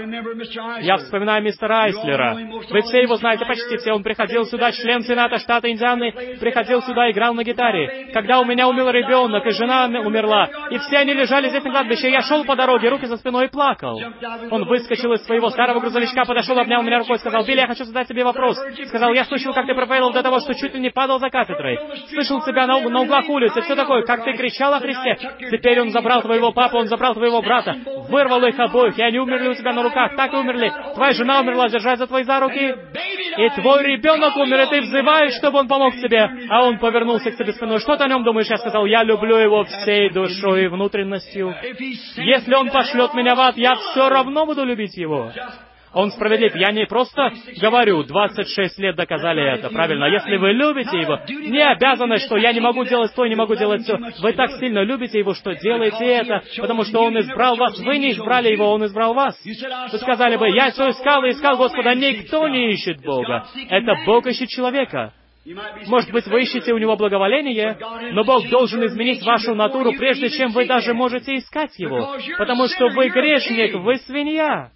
Я вспоминаю мистера Айслера. Вы все его знаете, почти все. Он приходил сюда, член Сената штата Индианы, приходил сюда, играл на гитаре. Когда у меня умер ребенок, и жена умерла, и все они лежали здесь на кладбище, я шел по дороге, руки за спиной, и плакал. Он выскочил из своего старого грузовичка, подошел, обнял меня рукой, сказал, «Билли, я хочу задать тебе вопрос». Сказал, «Я слышал, как ты проповедовал до того, что чуть ли не падал за кафедрой. Слышал тебя на, на углах улицы, все такое, как ты кричал о Христе. Теперь он забрал твоего папу, он забрал твоего брата. Вырвал их обоих, и они умерли у тебя на руках, так и умерли. Твоя жена умерла, держась за твои за руки, и твой ребенок умер, и ты взываешь, чтобы он помог тебе, а он повернулся к тебе спиной. Что ты о нем думаешь? Я сказал, я люблю его всей душой и внутренностью. Если он пошлет меня в ад, я все равно буду любить его. Он справедлив. Я не просто говорю, двадцать шесть лет доказали это, правильно? Если вы любите Его, не обязаны, что я не могу делать то, не могу делать все. Вы так сильно любите Его, что делаете это, потому что Он избрал вас. Вы не избрали Его, Он избрал вас. Вы сказали бы, я все искал и искал Господа. Никто не ищет Бога. Это Бог ищет человека. Может быть, вы ищете у Него благоволение, но Бог должен изменить вашу натуру, прежде чем вы даже можете искать Его. Потому что вы грешник, вы свинья.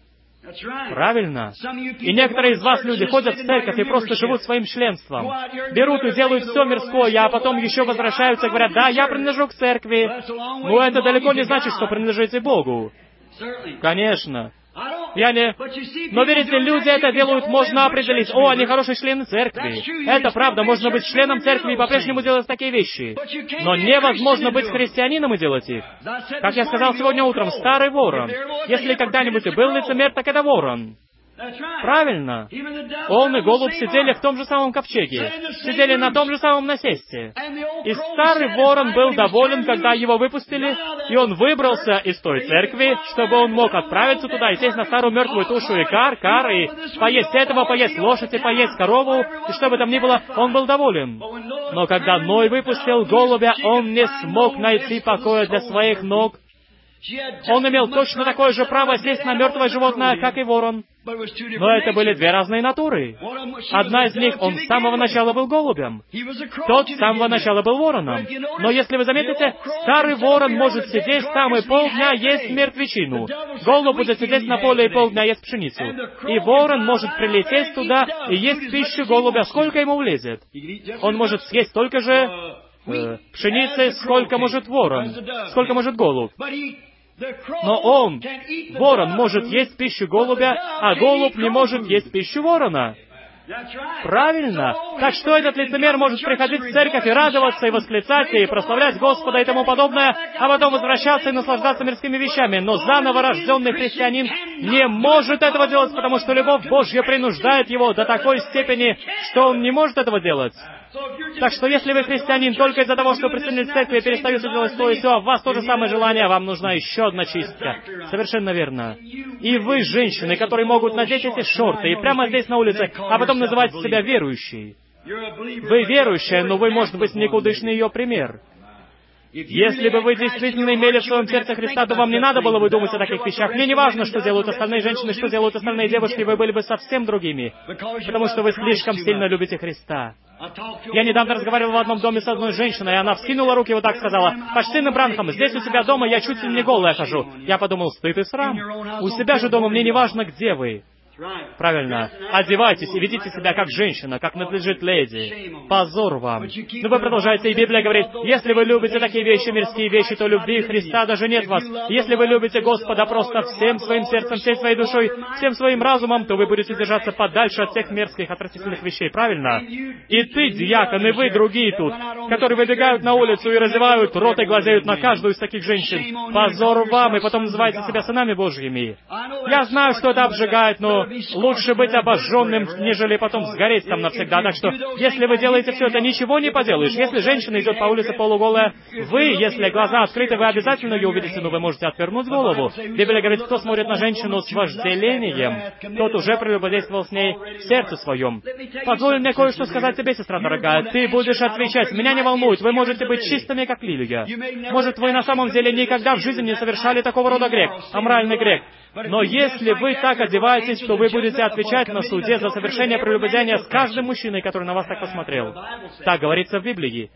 Правильно. И некоторые из вас люди ходят в церковь и просто живут своим членством. Берут и делают все мирское, а потом еще возвращаются и говорят, да, я принадлежу к церкви. Но это далеко не значит, что принадлежите Богу. Конечно. Я не... Но, видите, люди это делают, можно определить. О, они хорошие члены церкви. Это правда, можно быть членом церкви и по-прежнему делать такие вещи. Но невозможно быть христианином и делать их. Как я сказал сегодня утром, старый ворон. Если когда-нибудь и был лицемер, так это ворон. Правильно. Он и голубь сидели в том же самом ковчеге, сидели на том же самом насесте. И старый ворон был доволен, когда его выпустили, и он выбрался из той церкви, чтобы он мог отправиться туда и сесть на старую мертвую тушу и кар, кар, и поесть этого, поесть лошади, поесть корову, и что бы там ни было, он был доволен. Но когда Ной выпустил голубя, он не смог найти покоя для своих ног, Он имел точно такое же право сесть на мертвое животное, как и ворон. Но это были две разные натуры. Одна из них, он с самого начала был голубем. Тот с самого начала был вороном. Но если вы заметите, старый ворон может сидеть там и полдня есть мертвечину. Голубь будет сидеть на поле и полдня есть пшеницу. И ворон может прилететь туда и есть пищу голубя, сколько ему влезет. Он может съесть столько же э, пшеницы, сколько может ворон, сколько может голубь. Но он, ворон, может есть пищу голубя, а голубь не может есть пищу ворона. Правильно. Так что этот лицемер может приходить в церковь и радоваться, и восклицать, и прославлять Господа и тому подобное, а потом возвращаться и наслаждаться мирскими вещами. Но заново рожденный христианин не может этого делать, потому что любовь Божья принуждает его до такой степени, что он не может этого делать. Так что если вы христианин только из-за того, что присоединились к церкви и перестаете делать то и все, а у вас то же самое желание, вам нужна еще одна чистка. Совершенно верно. И вы, женщины, которые могут надеть эти шорты и прямо здесь на улице, а потом называть себя верующей. Вы верующая, но вы, может быть, никудышный ее пример. Если бы вы действительно имели в своем сердце Христа, то вам не надо было бы думать о таких вещах. Мне не важно, что делают остальные женщины, что делают остальные девушки, вы были бы совсем другими, потому что вы слишком сильно любите Христа. Я недавно разговаривал в одном доме с одной женщиной, и она вскинула руки и вот так сказала: «Почтенный Бранхам, здесь у себя дома я чуть ли не голая хожу». Я подумал: стыд и срам. У себя же дома мне не важно, где вы. Правильно. Одевайтесь и ведите себя как женщина, как надлежит леди. Позор вам. Но вы продолжаете, и Библия говорит: если вы любите такие вещи, мирские вещи, то любви Христа даже нет в вас. Если вы любите Господа просто всем своим сердцем, всей своей душой, всем своим разумом, то вы будете держаться подальше от всех мерзких, отвратительных вещей. Правильно? И ты, диакон, и вы, другие тут, которые выбегают на улицу и разевают рот и глазеют на каждую из таких женщин. Позор вам, и потом называете себя сынами Божьими. Я знаю, что это обжигает, но лучше быть обожженным, нежели потом сгореть там навсегда. Так что, если вы делаете все это, ничего не поделаешь. Если женщина идет по улице полуголая, вы, если глаза открыты, вы обязательно ее увидите, но вы можете отвернуть голову. Библия говорит: кто смотрит на женщину с вожделением, тот уже прелюбодействовал с ней в сердце своем. Позволь мне кое-что сказать тебе, сестра дорогая. Ты будешь отвечать: меня не волнует, вы можете быть чистыми, как лилия. Может, вы на самом деле никогда в жизни не совершали такого рода грех, аморальный грех. Но если вы так одеваетесь, то вы будете отвечать на суде за совершение прелюбодеяния с каждым мужчиной, который на вас так посмотрел. Так говорится в Библии.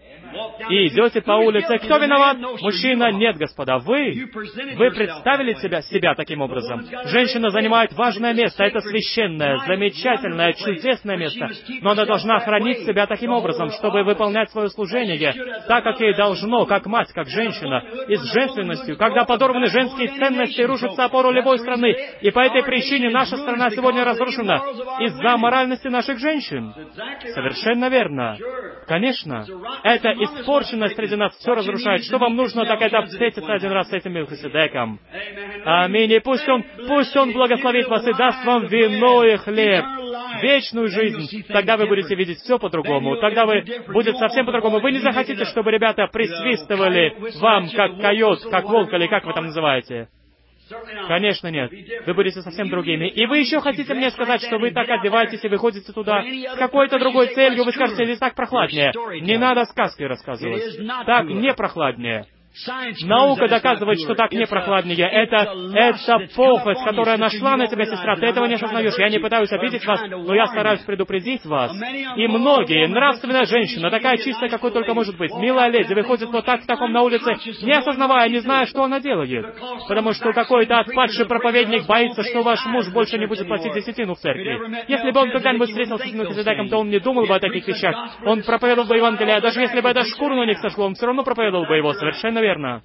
И идете по улице. Кто виноват? Мужчина? Нет, господа. Вы. Вы представили себя, себя таким образом. Женщина занимает важное место. Это священное, замечательное, чудесное место. Но она должна хранить себя таким образом, чтобы выполнять свое служение так, как ей должно, как мать, как женщина, и с женственностью. Когда подорваны женские ценности, рушится опору любой страны. И по этой причине наша страна сегодня разрушена из-за моральности наших женщин. Совершенно верно. Конечно. Это испорченность среди нас все разрушает. Что вам нужно, так это встретиться один раз с этим Мелхиседеком. Аминь. И пусть Он, пусть Он благословит вас и даст вам вино и хлеб, вечную жизнь. Тогда вы будете видеть все по-другому. Тогда вы будет совсем по-другому. Вы не захотите, чтобы ребята присвистывали вам, как койот, как волк, или как вы там называете. Конечно, нет. Вы будете совсем другими. И вы еще хотите мне сказать, что вы так одеваетесь и выходите туда с какой-то другой целью. Вы скажете: здесь так прохладнее. Не надо сказки рассказывать. Так не прохладнее. Наука доказывает, что так не прохладнее. Это, это похоть, которая нашла на тебя, сестра. Ты этого не осознаешь. Я не пытаюсь обидеть вас, но я стараюсь предупредить вас. И многие, нравственная женщина, такая чистая, какой только может быть, милая леди, выходит вот так в таком на улице, не осознавая, не зная, что она делает. Потому что какой-то отпадший проповедник боится, что ваш муж больше не будет платить десятину в церкви. Если бы он когда-нибудь встретился с Мелхиседеком, то он не думал бы о таких вещах. Он проповедовал бы Евангелие, а даже если бы это шкуру на них сошло, он все равно проповедовал бы его. Совершенно верно.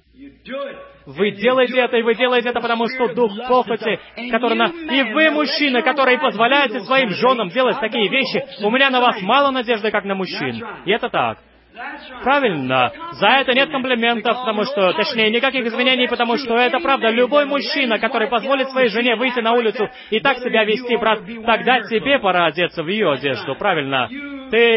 Вы делаете это, и вы делаете это, потому что дух похоти, который на... И вы, мужчины, которые позволяете своим женам делать такие вещи, у меня на вас мало надежды, как на мужчин. И это так. Правильно. За это нет комплиментов, потому что... Точнее, никаких извинений, потому что это правда. Любой мужчина, который позволит своей жене выйти на улицу и так себя вести, брат, тогда тебе пора одеться в ее одежду. Правильно. Ты...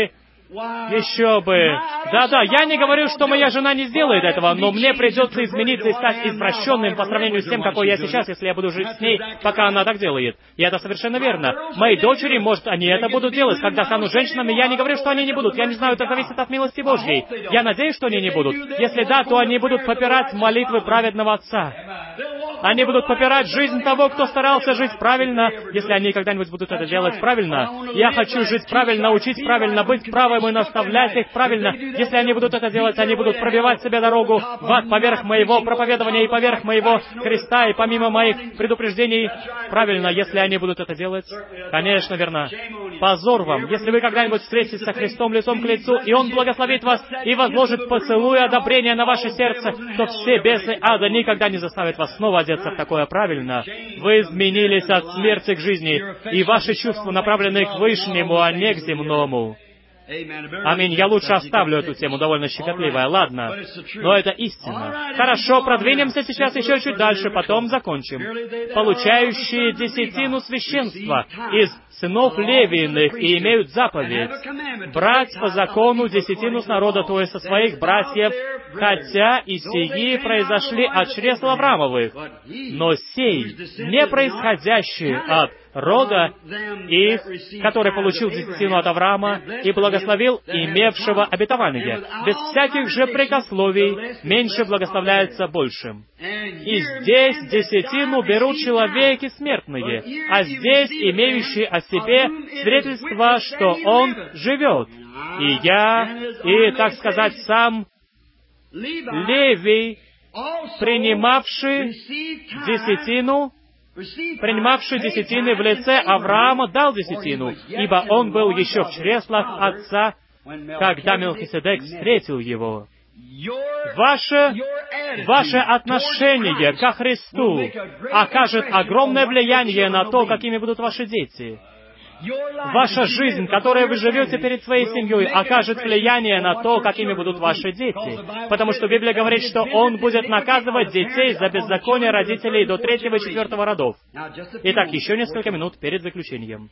Еще бы. Да-да, я не говорю, что моя жена не сделает этого, но мне придется измениться и стать извращенным по сравнению с тем, какой я сейчас, если я буду жить с ней, пока она так делает. И это совершенно верно. Мои дочери, может, они это будут делать, когда станут женщинами. Я не говорю, что они не будут. Я не знаю, это зависит от милости Божьей. Я надеюсь, что они не будут. Если да, то они будут попирать молитвы праведного Отца. Они будут попирать жизнь того, кто старался жить правильно, если они когда-нибудь будут это делать правильно. Я хочу жить правильно, учить правильно, быть правым и наставлять их правильно. Если они будут это делать, они будут пробивать себе дорогу в ад поверх моего проповедования и поверх моего креста, и помимо моих предупреждений. Правильно, если они будут это делать. Конечно, верно. Позор вам, если вы когда-нибудь встретитесь со Христом лицом к лицу, и Он благословит вас и возложит поцелуй одобрения на ваше сердце, то все бесы ада никогда не заставят вас снова одеться в такое правильно. Вы изменились от смерти к жизни, и ваши чувства направлены к Вышнему, а не к земному. Аминь. Я лучше оставлю эту тему, довольно щекотливая. Ладно. Но это истина. Хорошо, продвинемся сейчас еще чуть дальше, потом закончим. Получающие десятину священства из сынов Левииных и имеют заповедь брать по закону десятину с народа, то есть со своих братьев, хотя и сии произошли от чресл Авраамовых, но сей, не происходящий от рода их, который получил десятину от Авраама и благословил имевшего обетование. Без всяких же прикословий меньше благословляется большим. И здесь десятину берут человеки смертные, а здесь имеющие о себе свидетельство, что он живет. И я, и, так сказать, сам Левий, принимавший десятину, принимавший десятины в лице Авраама, дал десятину, ибо он был еще в чреслах отца, когда Мелхиседек встретил его. Ваше, ваше отношение ко Христу окажет огромное влияние на то, какими будут ваши дети. Ваша жизнь, которой вы живете перед своей семьей, окажет влияние на то, какими будут ваши дети. Потому что Библия говорит, что Он будет наказывать детей за беззаконие родителей до третьего и четвертого родов. Итак, еще несколько минут перед заключением.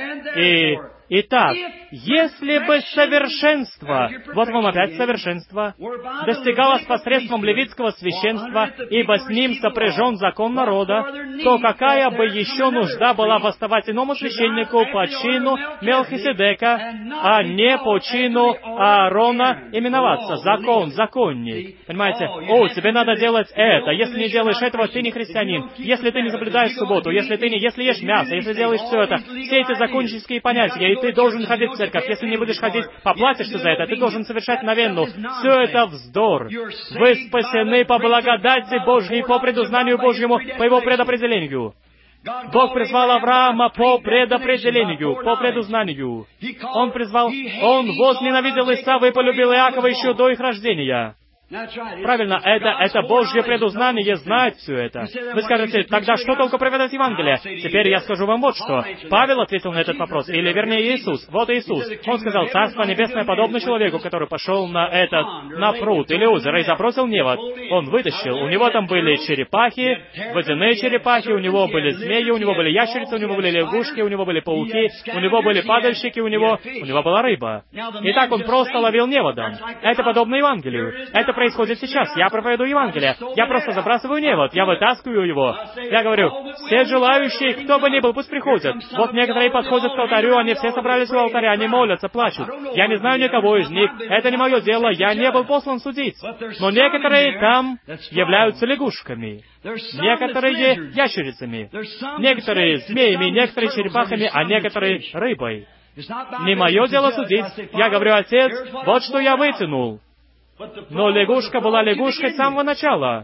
И, итак, если бы совершенство, вот вам опять совершенство, достигалось посредством левитского священства, ибо с ним сопряжен закон народа, то какая бы еще нужда была восставать иному священнику по чину Мелхиседека, а не по чину Аарона именоваться? Закон, законник. Понимаете? О, тебе надо делать это. Если не делаешь этого, ты не христианин. Если ты не соблюдаешь субботу, если ты не, если ешь мясо, если делаешь все это, все эти законнические понятия, и ты должен ходить в церковь. Если не будешь ходить, поплатишься за это. Ты должен совершать новенну. Все это вздор. Вы спасены по благодати Божьей, по предузнанию Божьему, по Его предопределению. Бог призвал Авраама по предопределению, по предузнанию. Он призвал, Он возненавидел Исава и полюбил Иакова еще до их рождения. Правильно, это, это Божье предузнание знает все это. Вы скажете, тогда что толку проповедовать Евангелие? Теперь я скажу вам вот что. Павел ответил на этот вопрос, или вернее Иисус. Вот Иисус. Он сказал, Царство Небесное подобно человеку, который пошел на этот, на пруд или озеро и забросил невод. Он вытащил. У него там были черепахи, водяные черепахи, у него были змеи, у него были ящерицы, у него были лягушки, у него были пауки, у него были падальщики, у него, у него была рыба. Итак, он просто ловил неводом. Это подобно Евангелию. Это происходит сейчас. Я проповедую Евангелие. Я просто забрасываю невод. Я вытаскиваю его. Я говорю, все желающие, кто бы ни был, пусть приходят. Вот некоторые подходят к алтарю, они все собрались у алтаря, они молятся, плачут. Я не знаю никого из них. Это не мое дело. Я не был послан судить. Но некоторые там являются лягушками. Некоторые ящерицами. Некоторые змеями, некоторые черепахами, а некоторые рыбой. Не мое дело судить. Я говорю, Отец, вот что я вытянул. Но лягушка была лягушкой с самого начала.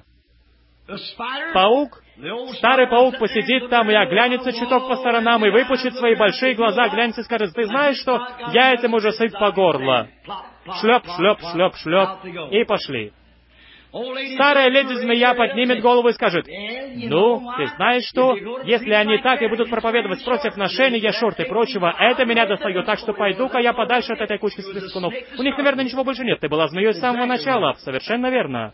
Паук, старый паук посидит там и оглянется чуток по сторонам и выпучит свои большие глаза, глянется и скажет, ты знаешь что, я этим уже сыт по горло. Шлеп, шлеп, шлеп, шлеп, и пошли. Старая леди-змея поднимет голову и скажет, «Ну, ты знаешь что? Если они так и будут проповедовать против ношения шорт и прочего, это меня достает, так что пойду-ка я подальше от этой кучки свистунов. У них, наверное, ничего больше нет. Ты была змеей с самого начала. Совершенно верно».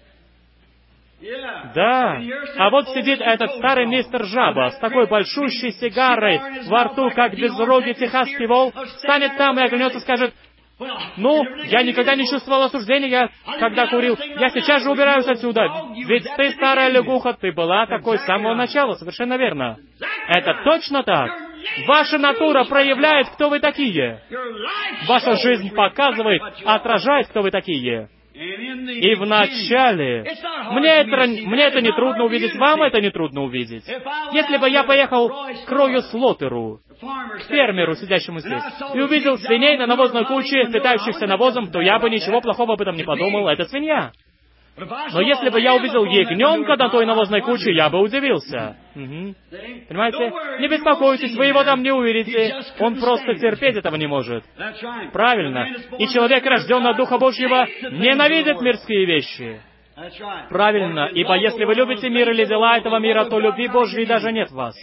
Да. А вот сидит этот старый мистер Жаба с такой большущей сигарой во рту, как безрогий техасский вол, станет там и оглянется и скажет, Ну, я никогда не чувствовал осуждения, когда курил. Я сейчас же убираюсь отсюда. Ведь ты, старая лягуха, ты была такой с самого начала. Совершенно верно. Это точно так. Ваша натура проявляет, кто вы такие. Ваша жизнь показывает, отражает, кто вы такие. И вначале, мне это, мне это не трудно увидеть, вам это не трудно увидеть. Если бы я поехал к Рою Слотеру, к фермеру, сидящему здесь, и увидел свиней на навозной куче, питающихся навозом, то я бы ничего плохого об этом не подумал, это свинья. Но если бы я увидел ягненка на той навозной куче, я бы удивился. Угу. Понимаете? Не беспокойтесь, вы его там не увидите. Он просто терпеть этого не может. Правильно. И человек, рожденный от Духа Божьего, ненавидит мирские вещи. Правильно. Ибо если вы любите мир или дела этого мира, то любви Божьей даже нет в вас.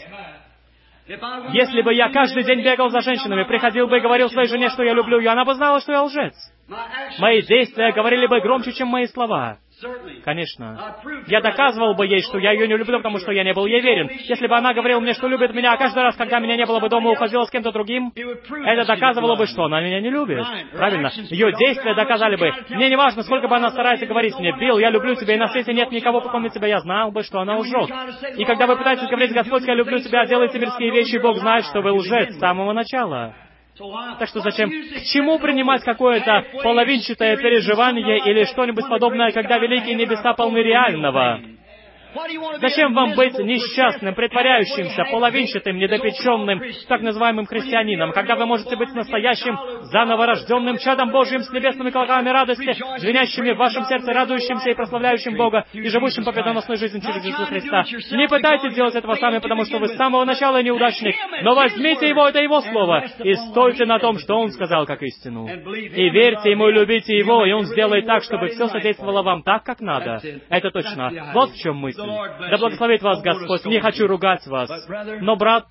Если бы я каждый день бегал за женщинами, приходил бы и говорил своей жене, что я люблю ее, она бы знала, что я лжец. Мои действия говорили бы громче, чем мои слова. Конечно. Я доказывал бы ей, что я ее не люблю, потому что я не был ей верен. Если бы она говорила мне, что любит меня, а каждый раз, когда меня не было бы дома, уходила с кем-то другим, это доказывало бы, что она меня не любит. Правильно. Ее действия доказали бы. Мне не важно, сколько бы она старается говорить мне: «Билл, я люблю тебя, и на свете нет никого, кроме тебя», я знал бы, что она лжет. И когда вы пытаетесь говорить: «Господь, я люблю тебя, делайте мирские вещи», Бог знает, что вы лжец с самого начала. Так что зачем? К чему принимать какое-то половинчатое переживание или что-нибудь подобное, когда великие небеса полны реального? Зачем вам быть несчастным, притворяющимся, половинчатым, недопеченным, так называемым христианином, когда вы можете быть настоящим, заново рожденным чадом Божьим с небесными колоколами радости, звенящими в вашем сердце, радующимся и прославляющим Бога, и живущим победоносной жизнью через Иисуса Христа? Не пытайтесь делать этого сами, потому что вы с самого начала неудачник, но возьмите Его, это Его Слово, и стойте на том, что Он сказал как истину. И верьте Ему, и любите Его, и Он сделает так, чтобы все содействовало вам так, как надо. Это точно. Вот в чем мысль. Да благословит вас Господь. Не хочу ругать вас. Но, брат,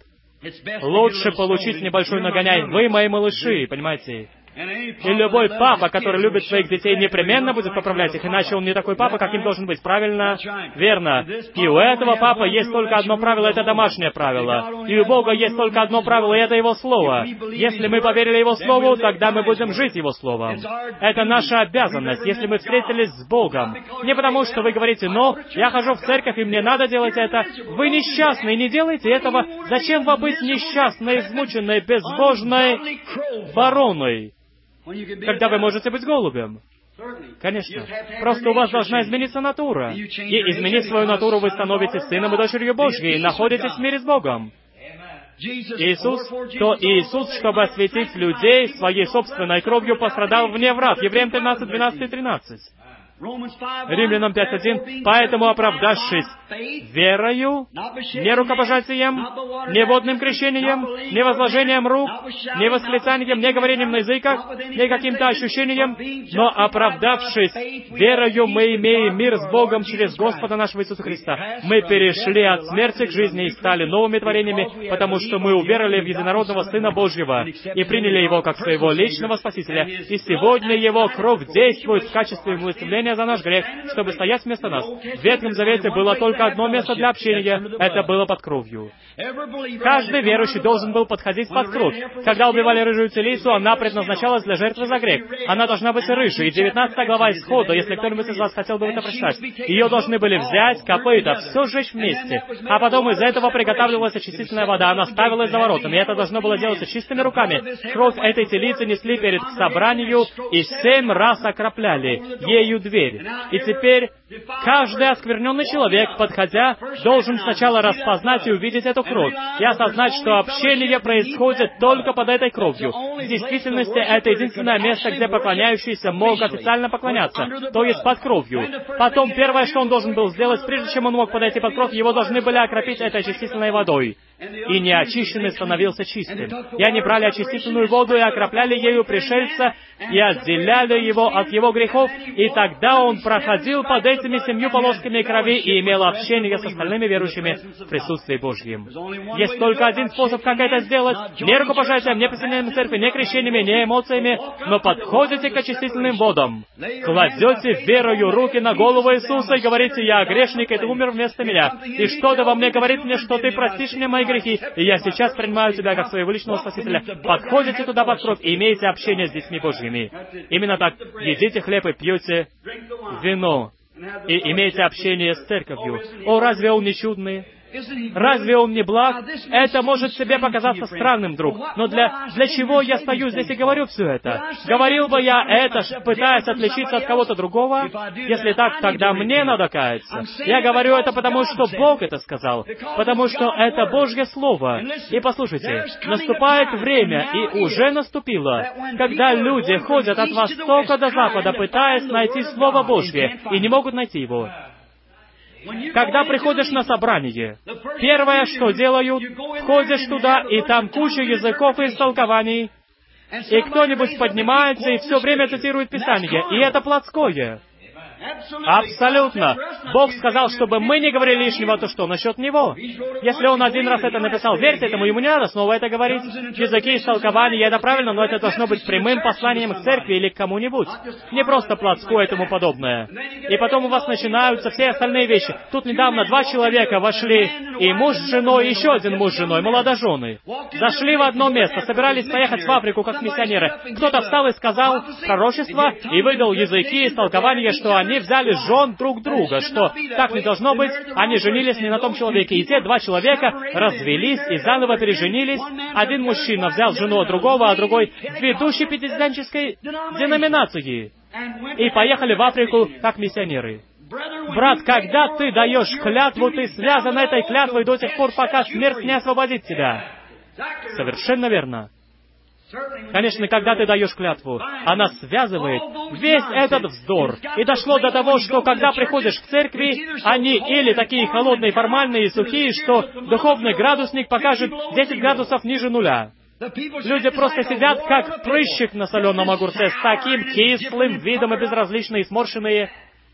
лучше получить небольшой нагоняй. Вы мои малыши, понимаете? И любой папа, который любит своих детей, непременно будет поправлять их, иначе он не такой папа, каким должен быть. Правильно? Верно. И у этого папы есть только одно правило, это домашнее правило. И у Бога есть только одно правило, и это Его Слово. Если мы поверили Его Слову, тогда мы будем жить Его Словом. Это наша обязанность, если мы встретились с Богом. Не потому, что вы говорите: «Но я хожу в церковь, и мне надо делать это». Вы несчастны, не делайте этого. Зачем вам быть несчастной, измученной, безбожной вороной, когда вы можете быть голубем? Конечно. Просто у вас должна измениться натура. И, изменив свою натуру, вы становитесь сыном и дочерью Божьей, и находитесь в мире с Богом. Иисус, то Иисус, чтобы осветить людей своей собственной кровью, пострадал вне врат. Евреям тринадцать, двенадцать и тринадцать. Римлянам пять один. «Поэтому, оправдавшись верою, не рукопожатием, не водным крещением, не возложением рук, не восклицанием, не говорением на языках, не каким-то ощущением, но оправдавшись верою, мы имеем мир с Богом через Господа нашего Иисуса Христа. Мы перешли от смерти к жизни и стали новыми творениями, потому что мы уверовали в единородного Сына Божьего и приняли Его как своего личного Спасителя. И сегодня Его кровь действует в качестве умилостивления за наш грех, чтобы стоять вместо нас. В Ветхом Завете было только одно место для общения. Это было под кровью. Каждый верующий должен был подходить под кровь. Когда убивали рыжую телицу, она предназначалась для жертвы за грех. Она должна быть рыжей. И девятнадцатая глава Исхода, если кто-нибудь из вас хотел бы это прочитать, ее должны были взять, копыта, все сжечь вместе. А потом из этого приготавливалась очистительная вода. Она ставилась за воротами. И это должно было делаться чистыми руками. Кровь этой телицы несли перед собранию и семь раз окропляли ею дверь. И теперь каждый оскверненный человек, подходя, должен сначала распознать и увидеть эту кровь, и осознать, что общение происходит только под этой кровью. В действительности, это единственное место, где поклоняющийся мог официально поклоняться, то есть под кровью. Потом, первое, что он должен был сделать, прежде чем он мог подойти под кровь, его должны были окропить этой очистительной водой. И неочищенный становился чистым. И они брали очистительную воду и окропляли ею пришельца, и отделяли его от его грехов, и тогда он проходил под этими семью полосками крови и имела общение с остальными верующими в присутствии Божьем. Есть только один способ, как это сделать. Не рукопожатием, не присоединением к церкви, не крещениями, не эмоциями, но подходите к очистительным водам, кладете верою руки на голову Иисуса и говорите: «Я грешник, и Ты умер вместо меня. И что-то во мне говорит мне, что Ты простишь мне мои грехи, и я сейчас принимаю Тебя как своего личного Спасителя». Подходите туда под кровь и имеете общение с детьми Божьими. Именно так. Едите хлеб и пьете вино, и имеете общение с церковью. О, разве он не чудный? Разве он не благ? Это может себе показаться странным, друг. Но для, для чего я стою здесь и говорю все это? Говорил бы я это, пытаясь отличиться от кого-то другого? Если так, тогда мне надо каяться. Я говорю это потому, что Бог это сказал. Потому что это Божье Слово. И послушайте, наступает время, и уже наступило, когда люди ходят от востока до запада, пытаясь найти Слово Божье, и не могут найти его. Когда приходишь на собрание, первое, что делают, ходишь туда, и там куча языков и истолкований, и кто-нибудь поднимается и все время цитирует Писание, и это плотское. Абсолютно. Бог сказал, чтобы мы не говорили лишнего, то что насчет Него? Если Он один раз это написал, верьте этому, Ему не надо снова это говорить. Языки истолкования, это правильно, но это должно быть прямым посланием к церкви или к кому-нибудь. Не просто плотское и тому подобное. И потом у вас начинаются все остальные вещи. Тут недавно два человека вошли, и муж с женой, и еще один муж с женой, молодожены. Зашли в одно место, собирались поехать в Африку как миссионеры. Кто-то встал и сказал пророчество, и выдал языки истолкования, что они Они взяли жен друг друга, что так не должно быть, они женились не на том человеке. И те два человека развелись и заново переженились. Один мужчина взял жену другого, а другой ведущий пятидесятнической деноминации. И поехали в Африку как миссионеры. Брат, когда ты даешь клятву, ты связан этой клятвой до тех пор, пока смерть не освободит тебя. Совершенно верно. Конечно, когда ты даешь клятву, она связывает весь этот вздор. И дошло до того, что когда приходишь к церкви, они или такие холодные, формальные и сухие, что духовный градусник покажет десять градусов ниже нуля. Люди просто сидят, как прыщик на соленом огурце, с таким кислым видом и безразличные, сморщенные.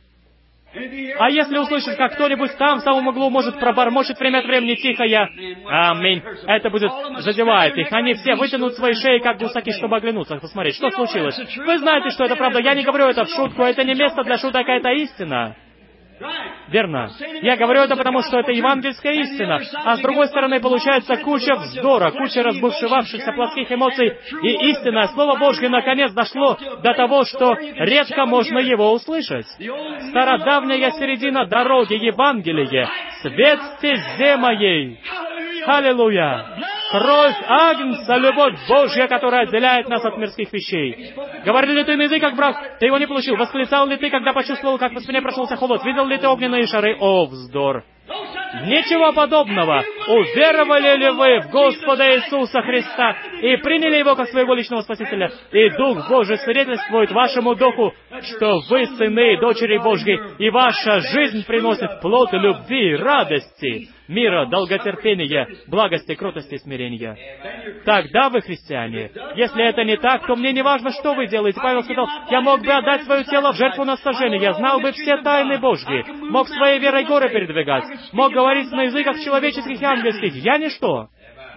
А если услышишь, как кто-нибудь там, в самом углу, может, пробормочет время от времени тихое «Аминь», это будет задевает их. Они все вытянут свои шеи, как гусаки, чтобы оглянуться, посмотреть, что случилось. Вы знаете, что это правда. Я не говорю это в шутку, это не место для шуток, это истина. Верно. Я говорю это потому, что это евангельская истина. А с другой стороны, получается куча вздора, куча разбушевавшихся плотских эмоций. И истинное Слово Божье наконец дошло до того, что редко можно его услышать. Стародавняя середина дороги Евангелие, свет стезе моей. Аллилуйя! Кровь Агнца, любовь Божья, которая отделяет нас от мирских вещей. Говорил ли ты на языках, брат? Ты его не получил. Восклицал ли ты, когда почувствовал, как по спине прошелся холод? Видел ли ты огненные шары? О, вздор! Ничего подобного. Уверовали ли вы в Господа Иисуса Христа и приняли Его как своего личного Спасителя? И Дух Божий свидетельствует вашему Духу, что вы сыны и дочери Божьи, и ваша жизнь приносит плод любви, радости, мира, долготерпения, благости, кротости и смирения. Тогда вы христиане. Если это не так, то мне не важно, что вы делаете. Павел сказал, я мог бы отдать свое тело в жертву на сожжение, я знал бы все тайны Божьи, мог своей верой горы передвигать, мог говорить на языках человеческих и ангельских. Я ничто.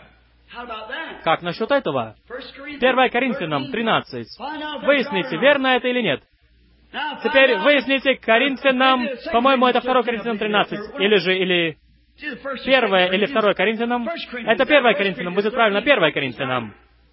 Как насчет этого? первое Коринфянам тринадцать. Выясните, верно это или нет. Теперь выясните Коринфянам, по-моему, это второе Коринфянам тринадцать, или же, или... Первое или второе Коринфянам? Это первое Коринфянам, будет правильно, первое Коринфянам.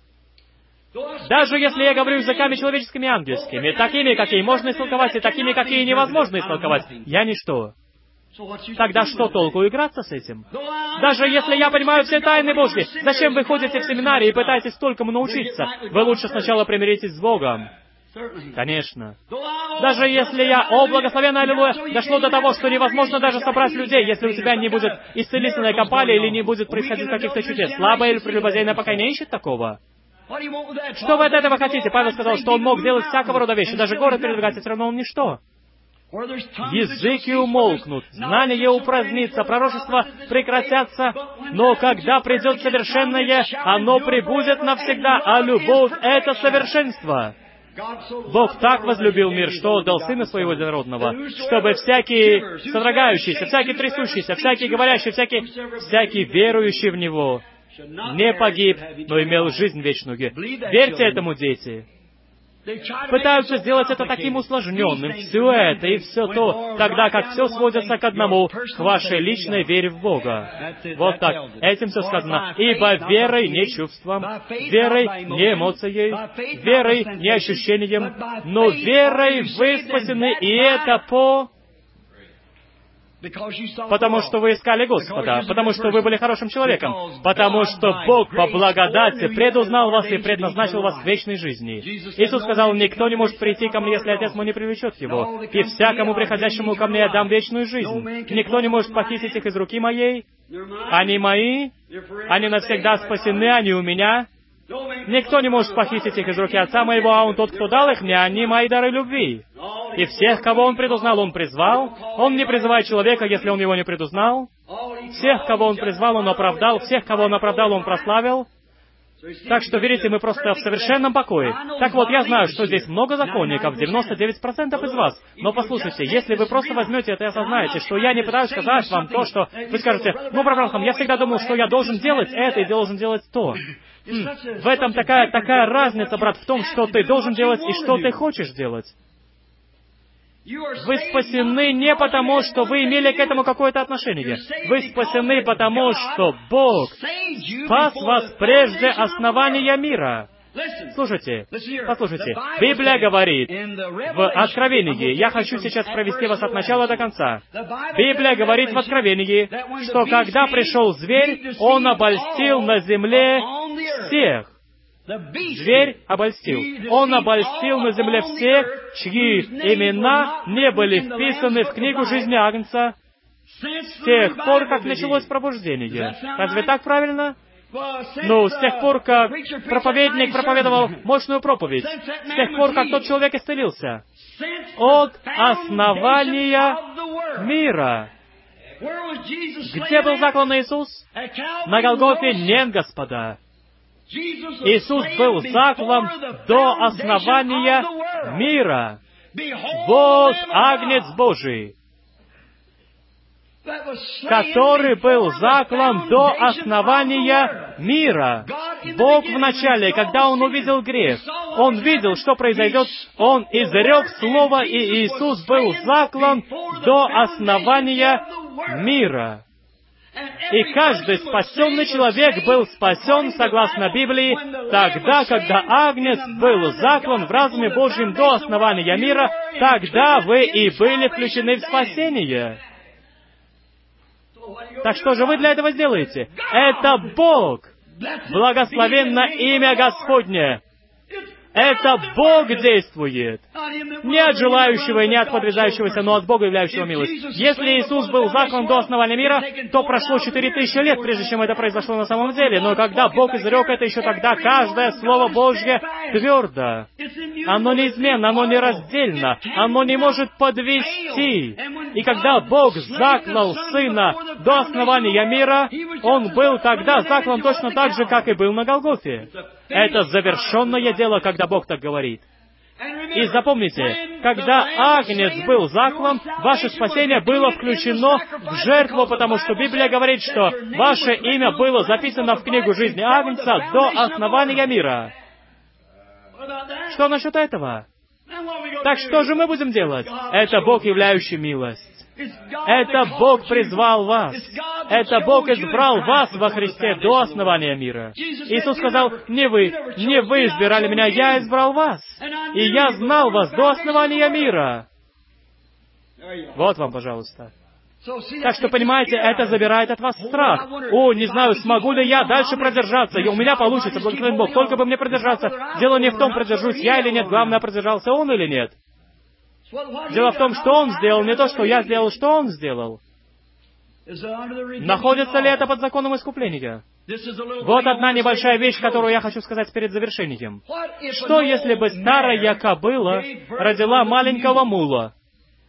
Даже если я говорю языками человеческими и ангельскими, такими, какие можно истолковать, и такими, какие невозможно истолковать, я ничто. Тогда что толку играться с этим? Даже если я понимаю все тайны Божьи, зачем вы ходите в семинарии и пытаетесь столькому научиться? Вы лучше сначала примиритесь с Богом. Конечно. Даже если я, о, благословенная аллилуйя, дошло до того, что невозможно даже собрать людей, если у тебя не будет исцелительной компании или не будет происходить каких-то чудес. Слабое или прелюбодейное пока не ищет такого. Что вы от этого хотите? Павел сказал, что он мог делать всякого рода вещи, даже город передвигать, и все равно он ничто. Языки умолкнут, знание упразднится, пророчества прекратятся, но когда придет совершенное, оно пребудет навсегда, а любовь — это совершенство. Бог так возлюбил мир, что отдал Сына Своего Единородного, чтобы всякий содрогающийся, всякий трясущийся, всякий говорящий, всякий, всякий верующий в Него не погиб, но имел жизнь вечную. Верьте этому, дети. Пытаются сделать это таким усложненным, все это и все то, тогда как все сводится к одному, к вашей личной вере в Бога. Вот так. Этим все сказано. Ибо верой не чувством, верой не эмоцией, верой не ощущением, но верой вы спасены, и это по... Потому что вы искали Господа, потому что вы были хорошим человеком, потому что Бог по благодати предузнал вас и предназначил вас к вечной жизни. Иисус сказал, никто не может прийти ко мне, если Отец мой не привлечет его. И всякому приходящему ко мне я дам вечную жизнь. Никто не может похитить их из руки моей. Они мои, они навсегда спасены, они у меня. Никто не может похитить их из руки Отца моего, а Он тот, кто дал их мне, они мои дары любви. И всех, кого Он предузнал, Он призвал. Он не призывает человека, если Он его не предузнал. Всех, кого Он призвал, Он оправдал. Всех, кого Он оправдал, Он прославил. Так что, видите, мы просто в совершенном покое. Так вот, я знаю, что здесь много законников, девяносто девять процентов из вас. Но послушайте, если вы просто возьмете это и осознаете, что я не пытаюсь сказать вам то, что вы скажете, ну, Брахам, я всегда думал, что я должен делать это и должен делать то. Хм, в этом такая, такая разница, брат, в том, что ты должен делать и что ты хочешь делать. Вы спасены не потому, что вы имели к этому какое-то отношение. Вы спасены потому, что Бог спас вас прежде основания мира. Слушайте, послушайте. Библия говорит в Откровении, я хочу сейчас провести вас от начала до конца. Библия говорит в Откровении, что когда пришел зверь, он обольстил на земле всех. Зверь обольстил. Он обольстил на земле всех, чьи имена не были вписаны в книгу жизни Агнца с тех пор, как началось пробуждение. Разве так правильно? Ну, с тех пор, как проповедник проповедовал мощную проповедь, с тех пор, как тот человек исцелился, от основания мира. Где был заклан Иисус? На Голгофе? Нет, господа. Иисус был заклан до основания мира. Вот Агнец Божий, который был заклан до основания мира. Бог вначале, когда Он увидел грех, Он видел, что произойдет, Он изрек Слово, и Иисус был заклан до основания мира. И каждый спасенный человек был спасен, согласно Библии, тогда, когда Агнец был заклан в разуме Божьем до основания мира, тогда вы и были включены в спасение. Так что же вы для этого сделаете? Это Бог! Благословенно имя Господне! Это Бог действует. Не от желающего и не от подрезающегося, но от Бога, являющего милость. Если Иисус был заклан до основания мира, то прошло четыре тысячи лет, прежде чем это произошло на самом деле. Но когда Бог изрек это, еще тогда каждое Слово Божье твердо. Оно неизменно, оно нераздельно, оно не может подвести. И когда Бог заклал Сына до основания мира, Он был тогда заклан точно так же, как и был на Голгофе. Это завершенное дело, когда Бог так говорит. И запомните, когда Агнец был заклан, ваше спасение было включено в жертву, потому что Библия говорит, что ваше имя было записано в книгу жизни Агнца до основания мира. Что насчет этого? Так что же мы будем делать? Это Бог, являющий милость. Это Бог призвал вас. Это Бог избрал вас во Христе до основания мира. Иисус сказал, не вы, не вы избирали меня, я избрал вас. И я знал вас до основания мира. Вот вам, пожалуйста. Так что, понимаете, это забирает от вас страх. О, не знаю, смогу ли я дальше продержаться, и у меня получится, благословен Бог, только бы мне продержаться. Дело не в том, продержусь я или нет, главное, продержался он или нет. Дело в том, что Он сделал, не то, что я сделал, что Он сделал. Находится ли это под законом искупления? Вот одна небольшая вещь, которую я хочу сказать перед завершением. Что, если бы старая кобыла родила маленького мула?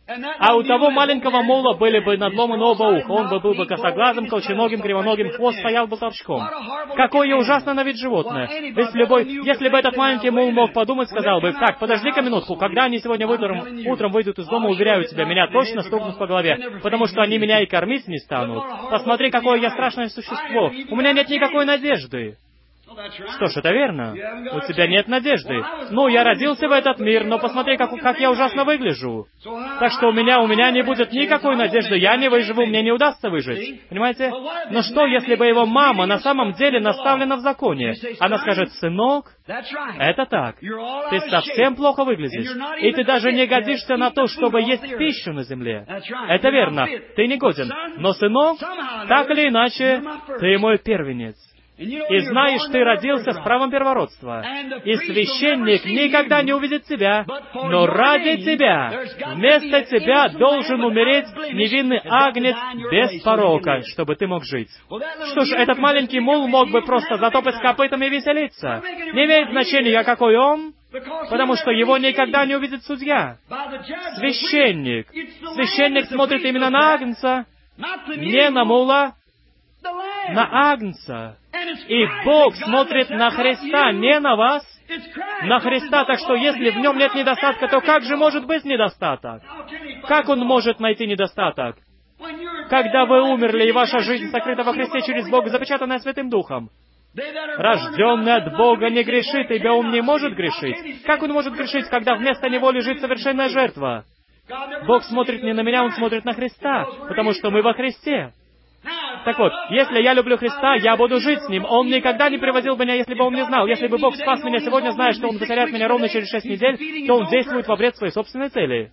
А у того маленького мула были бы надломаны оба уха, он бы был бы косоглазым, колченогим, кривоногим, хвост стоял бы торчком. Какое ужасно на вид животное! Если, любой, если бы этот маленький мул мог подумать, сказал бы: «Так, подожди-ка минутку, когда они сегодня утром, утром выйдут из дома, уверяю тебя, меня точно стукнут по голове, потому что они меня и кормить не станут. Посмотри, какое я страшное существо! У меня нет никакой надежды!» Что ж, это верно. У тебя нет надежды. Ну, я родился в этот мир, но посмотри, как, как я ужасно выгляжу. Так что у меня, у меня не будет никакой надежды, я не выживу, мне не удастся выжить. Понимаете? Но что, если бы его мама на самом деле наставлена в законе? Она скажет: «Сынок, это так. Ты совсем плохо выглядишь. И ты даже не годишься на то, чтобы есть пищу на земле». Это верно. Ты не годен. Но, сынок, так или иначе, ты мой первенец. И знаешь, ты родился с правом первородства. И священник никогда не увидит тебя, но ради тебя, вместо тебя должен умереть невинный агнец без порока, чтобы ты мог жить. Что ж, этот маленький мул мог бы просто затопать копытами и веселиться. Не имеет значения, какой он, потому что его никогда не увидит судья. Священник. Священник смотрит именно на агнца, не на мула, на агнца. И Бог смотрит на Христа, не на вас, на Христа. Так что если в нем нет недостатка, то как же может быть недостаток? Как он может найти недостаток? Когда вы умерли, и ваша жизнь сокрыта во Христе через Бога, запечатанная Святым Духом. Рожденный от Бога не грешит, ибо он не может грешить. Как он может грешить, когда вместо него лежит совершенная жертва? Бог смотрит не на меня, Он смотрит на Христа, потому что мы во Христе. Так вот, если я люблю Христа, я буду жить с Ним. Он никогда не приводил меня, если бы Он не знал. Если бы Бог спас меня сегодня, зная, что Он потеряет меня ровно через шесть недель, то Он действует во вред своей собственной цели.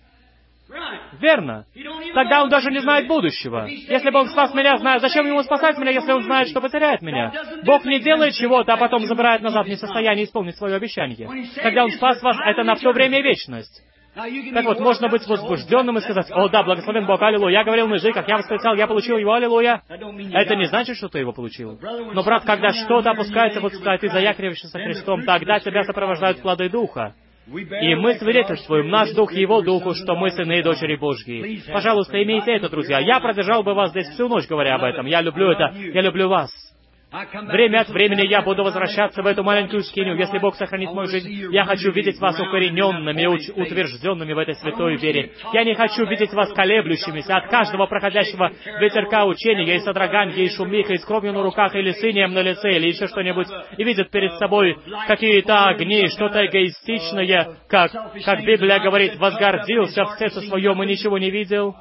Верно. Тогда Он даже не знает будущего. Если бы Он спас меня, зная, зачем Ему спасать меня, если Он знает, что потеряет меня? Бог не делает чего-то, а потом забирает назад не в состоянии исполнить свое обещание. Когда Он спас вас, это на все время и вечность. Так вот, можно быть возбужденным и сказать: «О да, благословен Бог, аллилуйя, я говорил на язык, как я восклицал, я получил его, аллилуйя». Это не значит, что ты его получил. Но, брат, когда что-то опускается, вот сказать, ты заякриваешься со Христом, тогда тебя сопровождают плоды Духа. И мы свидетельствуем, наш Дух Его Духу, что мы сыны и дочери Божьи. Пожалуйста, имейте это, друзья. Я продержал бы вас здесь всю ночь, говоря об этом. Я люблю это, я люблю вас. Время от времени я буду возвращаться в эту маленькую скинию. Если Бог сохранит мою жизнь, я хочу видеть вас укорененными и уч- утвержденными в этой святой вере. Я не хочу видеть вас колеблющимися от каждого проходящего ветерка учения и содроганья, и шумиха, и с кровью на руках, или с инеем на лице, или еще что-нибудь, и видят перед собой какие-то огни, что-то эгоистичное, как, как Библия говорит, возгордился в сердце своем и ничего не видел.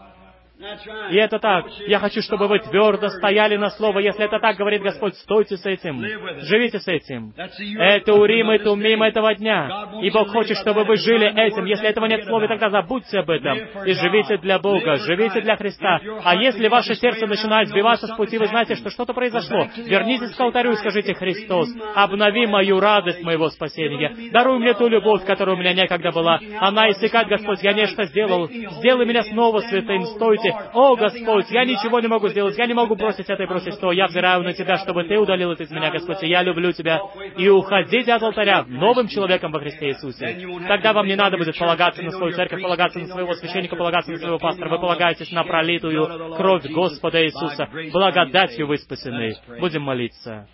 И это так. Я хочу, чтобы вы твердо стояли на слово. Если это так, говорит Господь, стойте с этим. Живите с этим. Это Урим и Тумим этого дня. И Бог хочет, чтобы вы жили этим. Если этого нет в слове, тогда забудьте об этом. И живите для Бога, живите для Христа. А если ваше сердце начинает сбиваться с пути, вы знаете, что что-то произошло. Вернитесь к алтарю и скажите: «Христос, обнови мою радость моего спасения. Даруй мне ту любовь, которая у меня некогда была. Она иссякает, Господь, я нечто сделал. Сделай меня снова святым. Стойте. О, Господь, я ничего не могу сделать, я не могу бросить это и бросить то. Я взираю на Тебя, чтобы Ты удалил это из меня, Господь, и я люблю Тебя. И уходите от алтаря новым человеком во Христе Иисусе. Тогда вам не надо будет полагаться на свою церковь, полагаться на своего священника, полагаться на своего пастора. Вы полагаетесь на пролитую кровь Господа Иисуса. Благодатью вы спасены. Будем молиться.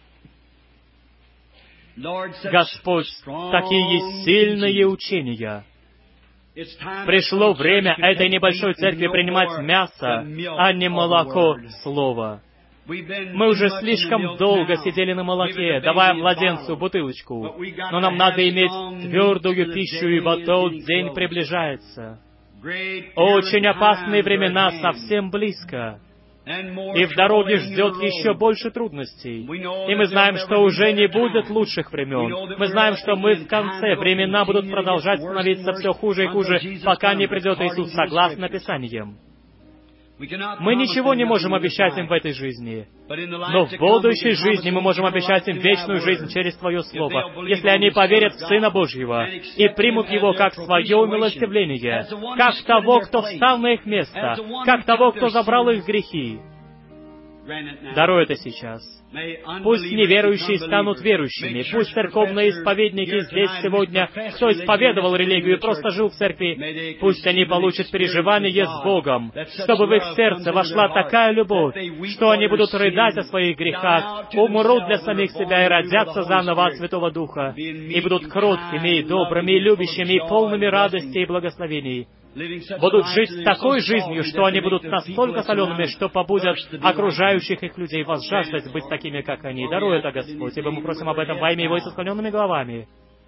Господь, такие сильные учения. Пришло время этой небольшой церкви принимать мясо, а не молоко слова. Мы уже слишком долго сидели на молоке, давая младенцу бутылочку. Но нам надо иметь твердую пищу, ибо тот день приближается. Очень опасные времена совсем близко. И в дороге ждет еще больше трудностей. И мы знаем, что уже не будет лучших времен. Мы знаем, что мы в конце. Времена будут продолжать становиться все хуже и хуже, пока не придет Иисус, согласно Писаниям. Мы ничего не можем обещать им в этой жизни. Но в будущей жизни мы можем обещать им вечную жизнь через Твое Слово, если они поверят в Сына Божьего и примут Его как свое умилостивление, как того, кто встал на их место, как того, кто забрал их грехи. Даруй это сейчас. Пусть неверующие станут верующими. Пусть церковные исповедники здесь сегодня, кто исповедовал религию и просто жил в церкви, пусть они получат переживание с Богом, чтобы в их сердце вошла такая любовь, что они будут рыдать о своих грехах, умрут для самих себя и родятся заново от Святого Духа, и будут кроткими, и добрыми, и любящими, и полными радости и благословений. Будут жить такой жизнью, что они будут настолько солеными, что побудят окружающих их людей возжаждать быть такими, как они. Даруй это, Господь, ибо мы просим об этом во имя Его и со склоненными головами.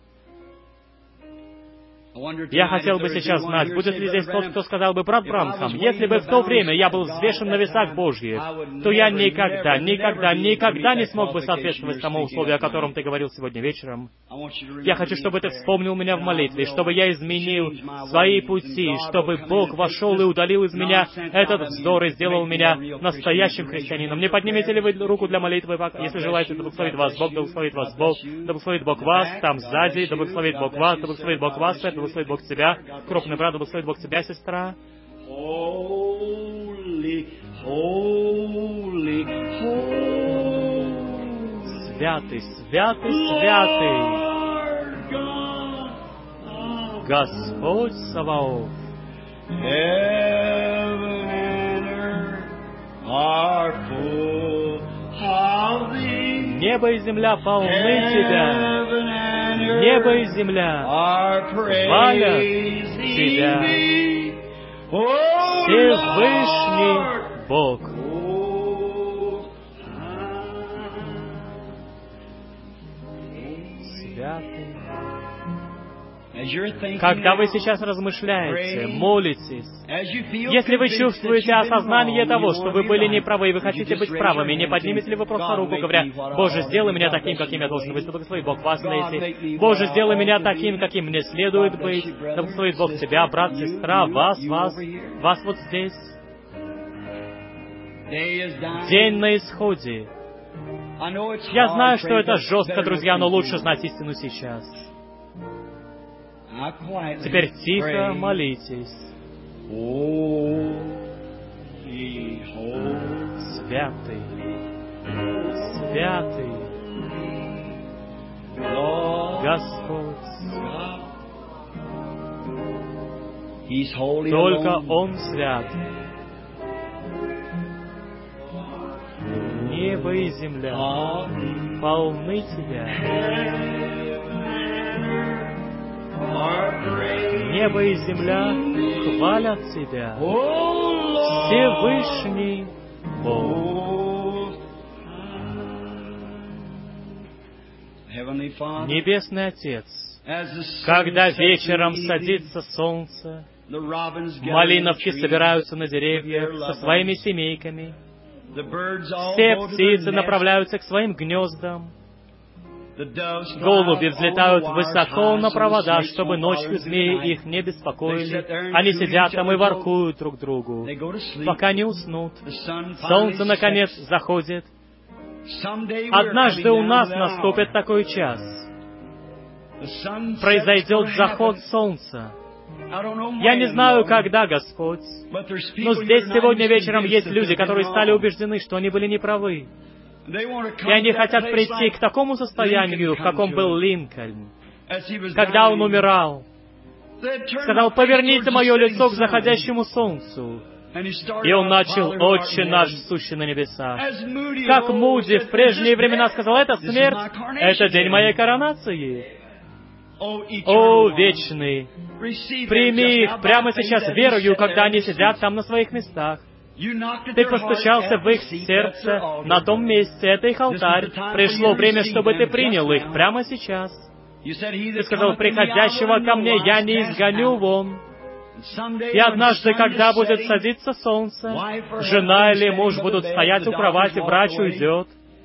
Я хотел бы сейчас знать, будет ли здесь тот, кто сказал бы: брат Бранхам, если бы в то время я был взвешен на весах Божьих, то я никогда, никогда, никогда не смог бы соответствовать тому условию, о котором ты говорил сегодня вечером. Я хочу, чтобы ты вспомнил меня в молитве, чтобы я изменил свои пути, чтобы Бог вошел и удалил из меня этот вздор и сделал меня настоящим христианином. Не поднимете ли вы руку для молитвы, если желаете? Да благословит вас Бог, да благословит вас Бог, да благословит Бог вас, там сзади, да благословит Бог вас, да благословит Бог вас, да благословит Бог тебя, крупный брат, да благословит Бог тебя, сестра. Holy, holy, holy. Святый, святый, святый, Господь Саваоф. Небо и земля полны Тебя. Небо и земля хвалят Тебя. Всевышний Бог. Святый. Когда вы сейчас размышляете, молитесь, если вы чувствуете осознание того, что вы были неправы, и вы хотите быть правыми, не поднимете ли вы просто руку, говоря: «Боже, сделай меня таким, каким я должен быть, да благослови Бог вас, Лейси. Боже, сделай меня таким, каким мне следует быть, да благословит Бог тебя, брат, сестра, вас, вас, вас вот здесь». День на исходе. Я знаю, что это жестко, друзья, но лучше знать истину сейчас. Теперь тихо молитесь. Святый, святый, Господь. Только Он свят. Небо и земля полны Тебя. Небо и земля хвалят Тебя, Всевышний Бог. Небесный Отец, когда вечером садится солнце, малиновки собираются на деревьях со своими семейками, все птицы направляются к своим гнездам, голуби взлетают высоко на провода, чтобы ночью змеи их не беспокоили. Они сидят там и воркуют друг другу, пока не уснут. Солнце, наконец, заходит. Однажды у нас наступит такой час. Произойдет заход солнца. Я не знаю, когда, Господь, но здесь сегодня вечером есть люди, которые стали убеждены, что они были неправы. И они хотят прийти к такому состоянию, в каком был Линкольн, когда он умирал. Сказал: «Поверните мое лицо к заходящему солнцу». И он начал: «Отче наш, сущий на небесах». Как Муди в прежние времена сказал: «Это смерть, это день моей коронации». О, вечный, прими их прямо сейчас верою, когда они сидят там на своих местах. Ты постучался в их сердце на том месте, это их алтарь. Пришло время, чтобы ты принял их прямо сейчас. Ты сказал: «Приходящего ко мне я не изгоню вон». И однажды, когда будет садиться солнце, жена или муж будут стоять у кровати, врач уйдет.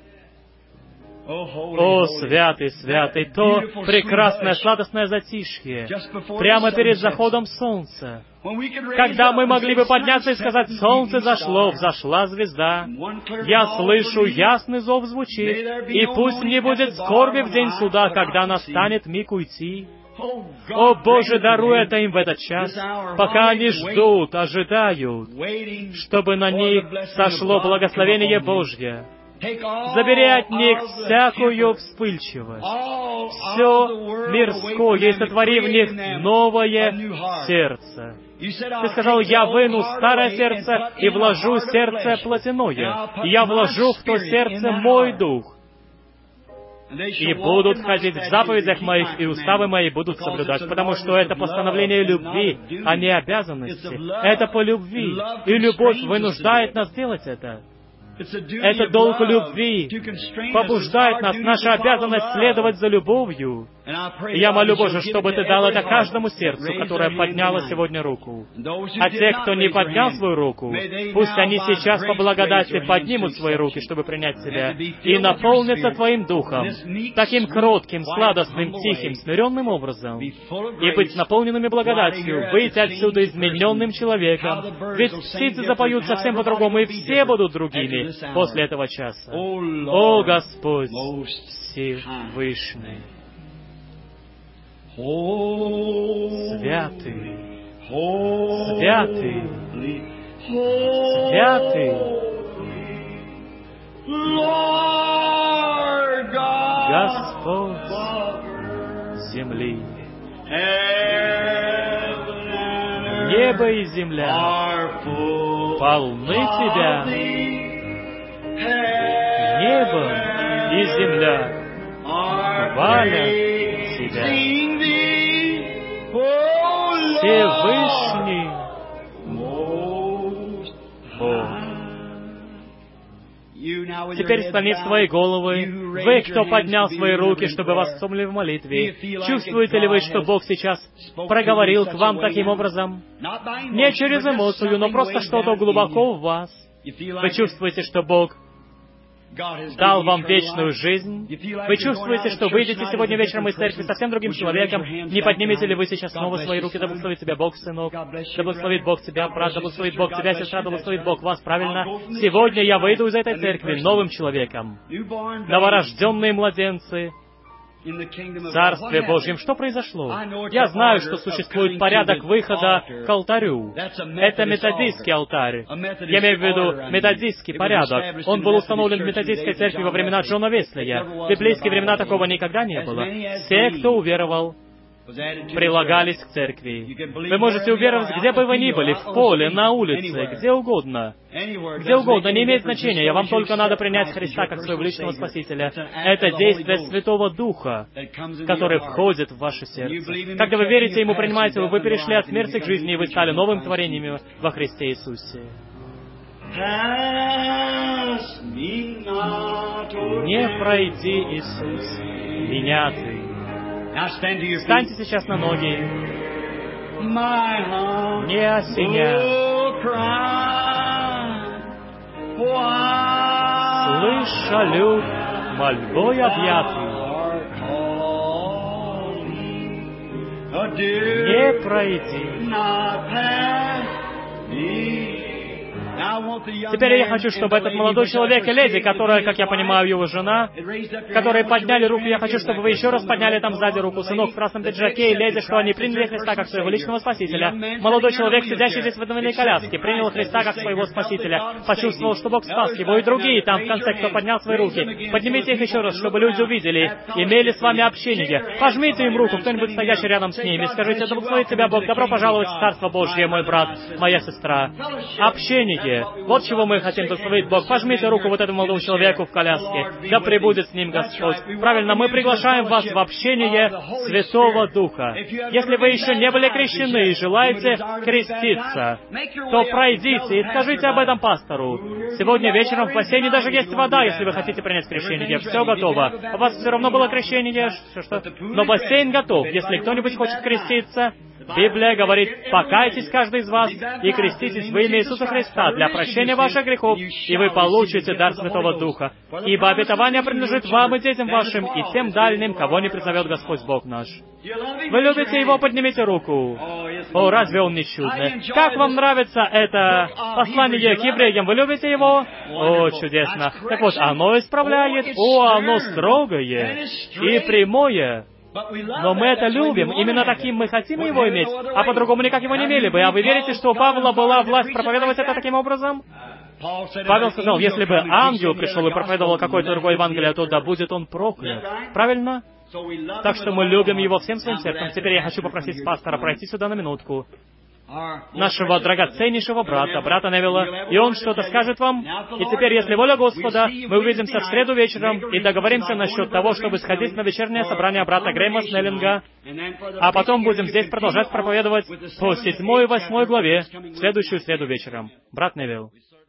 О, святый, святый, то прекрасное сладостное затишье, прямо перед заходом солнца, когда мы могли бы подняться и сказать: «Солнце зашло, взошла звезда». Я слышу, ясный зов звучит, и пусть не будет скорби в день суда, когда настанет миг уйти. О Боже, даруй это им в этот час, пока они ждут, ожидают, чтобы на них сошло благословение Божье. Забери от них всякую вспыльчивость, все мирское, и сотвори в них новое сердце. Ты сказал, я выну старое сердце и вложу сердце плотяное, и я вложу в то сердце мой дух. И будут ходить в заповедях моих, и уставы мои будут соблюдать, потому что это постановление любви, а не обязанности. Это по любви, и любовь вынуждает нас делать это. Это долг любви побуждает нас, наша обязанность следовать за любовью. И я молю, Боже, чтобы Ты дал это каждому сердцу, которое подняло сегодня руку. А те, кто не поднял свою руку, пусть они сейчас по благодати поднимут свои руки, чтобы принять Тебя, и наполнятся Твоим Духом, таким кротким, сладостным, тихим, смиренным образом, и быть наполненными благодатью, выйти отсюда измененным человеком. Ведь птицы запоют совсем по-другому, и все будут другими после этого часа. О, Господь Всевышний! Святый, святый, святый, Господь земли, небо и земля полны Тебя, небо и земля хвалят Тебя. Всевышний Бог. Теперь склонив свои головы, вы, кто поднял свои руки, чтобы вас вспомнили в молитве, чувствуете ли вы, что Бог сейчас проговорил к вам таким образом? Не через эмоцию, но просто что-то глубоко в вас. Вы чувствуете, что Бог дал вам вечную жизнь? Вы чувствуете, что выйдете сегодня вечером из церкви совсем другим человеком? Не поднимете ли вы сейчас снова свои руки? Да благословит тебя Бог, сынок. Да благословит Бог тебя, брат. Да благословит Бог тебя, сестра. Да благословит Бог вас, правильно? Сегодня я выйду из этой церкви новым человеком. Новорожденные младенцы в Царстве Божьем. Что произошло? Я знаю, что существует порядок выхода к алтарю. Это методистский алтарь. Я имею в виду методистский порядок. Он был установлен в методистской церкви во времена Джона Веслия. В библейские времена такого никогда не было. Все, кто уверовал, прилагались к церкви. Вы можете уверовать, где бы вы ни были, в поле, на улице, где угодно. Где угодно, не имеет значения. Я вам только надо принять Христа как своего личного Спасителя. Это действие Святого Духа, который входит в ваше сердце. Когда вы верите Ему, принимаете Его, вы перешли от смерти к жизни, и вы стали новым творением во Христе Иисусе. Не пройди, Иисус, меня Ты. Встаньте сейчас на ноги. Не осеня. Слыша люд, мольбой объятый. Не пройди. Теперь я хочу, чтобы этот молодой человек и леди, которая, как я понимаю, его жена, которые подняли руку, я хочу, чтобы вы еще раз подняли там сзади руку, сынок в красном пиджаке и леди, что они приняли Христа как своего личного Спасителя. Молодой человек, сидящий здесь в инвалидной коляске, принял Христа как своего Спасителя, почувствовал, что Бог спас его, и другие там в конце, кто поднял свои руки. Поднимите их еще раз, чтобы люди увидели, имели с вами общение. Пожмите им руку, кто-нибудь стоящий рядом с ними, скажите, да благословит тебя Бог, добро пожаловать в Царство Божье, мой брат, моя сестра. Общение. Вот чего мы хотим благословить Бог. Пожмите руку вот этому молодому человеку в коляске. Да пребудет с ним Господь. Правильно, мы приглашаем вас в общение Святого Духа. Если вы еще не были крещены и желаете креститься, то пройдите и скажите об этом пастору. Сегодня вечером в бассейне даже есть вода, если вы хотите принять крещение. Все готово. У вас все равно было крещение, что, что? Но бассейн готов. Если кто-нибудь хочет креститься, Библия говорит, покайтесь каждый из вас и креститесь во имя Иисуса Христа для прощения ваших грехов, и вы получите дар Святого Духа. Ибо обетование принадлежит вам и детям вашим, и тем дальним, кого не призовет Господь Бог наш. Вы любите Его? Поднимите руку. О, разве Он не чудный? Как вам нравится это послание к евреям? Вы любите его? О, чудесно. Так вот, оно исправляет. О, оно строгое и прямое. Но мы это любим, именно таким мы хотим его иметь, а по-другому никак его не имели бы. А вы верите, что у Павла была власть проповедовать это таким образом? Павел сказал, если бы ангел пришел и проповедовал какое-то другое Евангелие, то да будет он проклят. Правильно? Так что мы любим его всем своим сердцем. Теперь я хочу попросить пастора пройти сюда на минутку. Нашего драгоценнейшего брата, брата Невилла, и он что-то скажет вам. И теперь, если воля Господа, мы увидимся в среду вечером и договоримся насчет того, чтобы сходить на вечернее собрание брата Грэма Снеллинга, а потом будем здесь продолжать проповедовать по седьмой и восьмой главе в следующую среду вечером. Брат Невилл.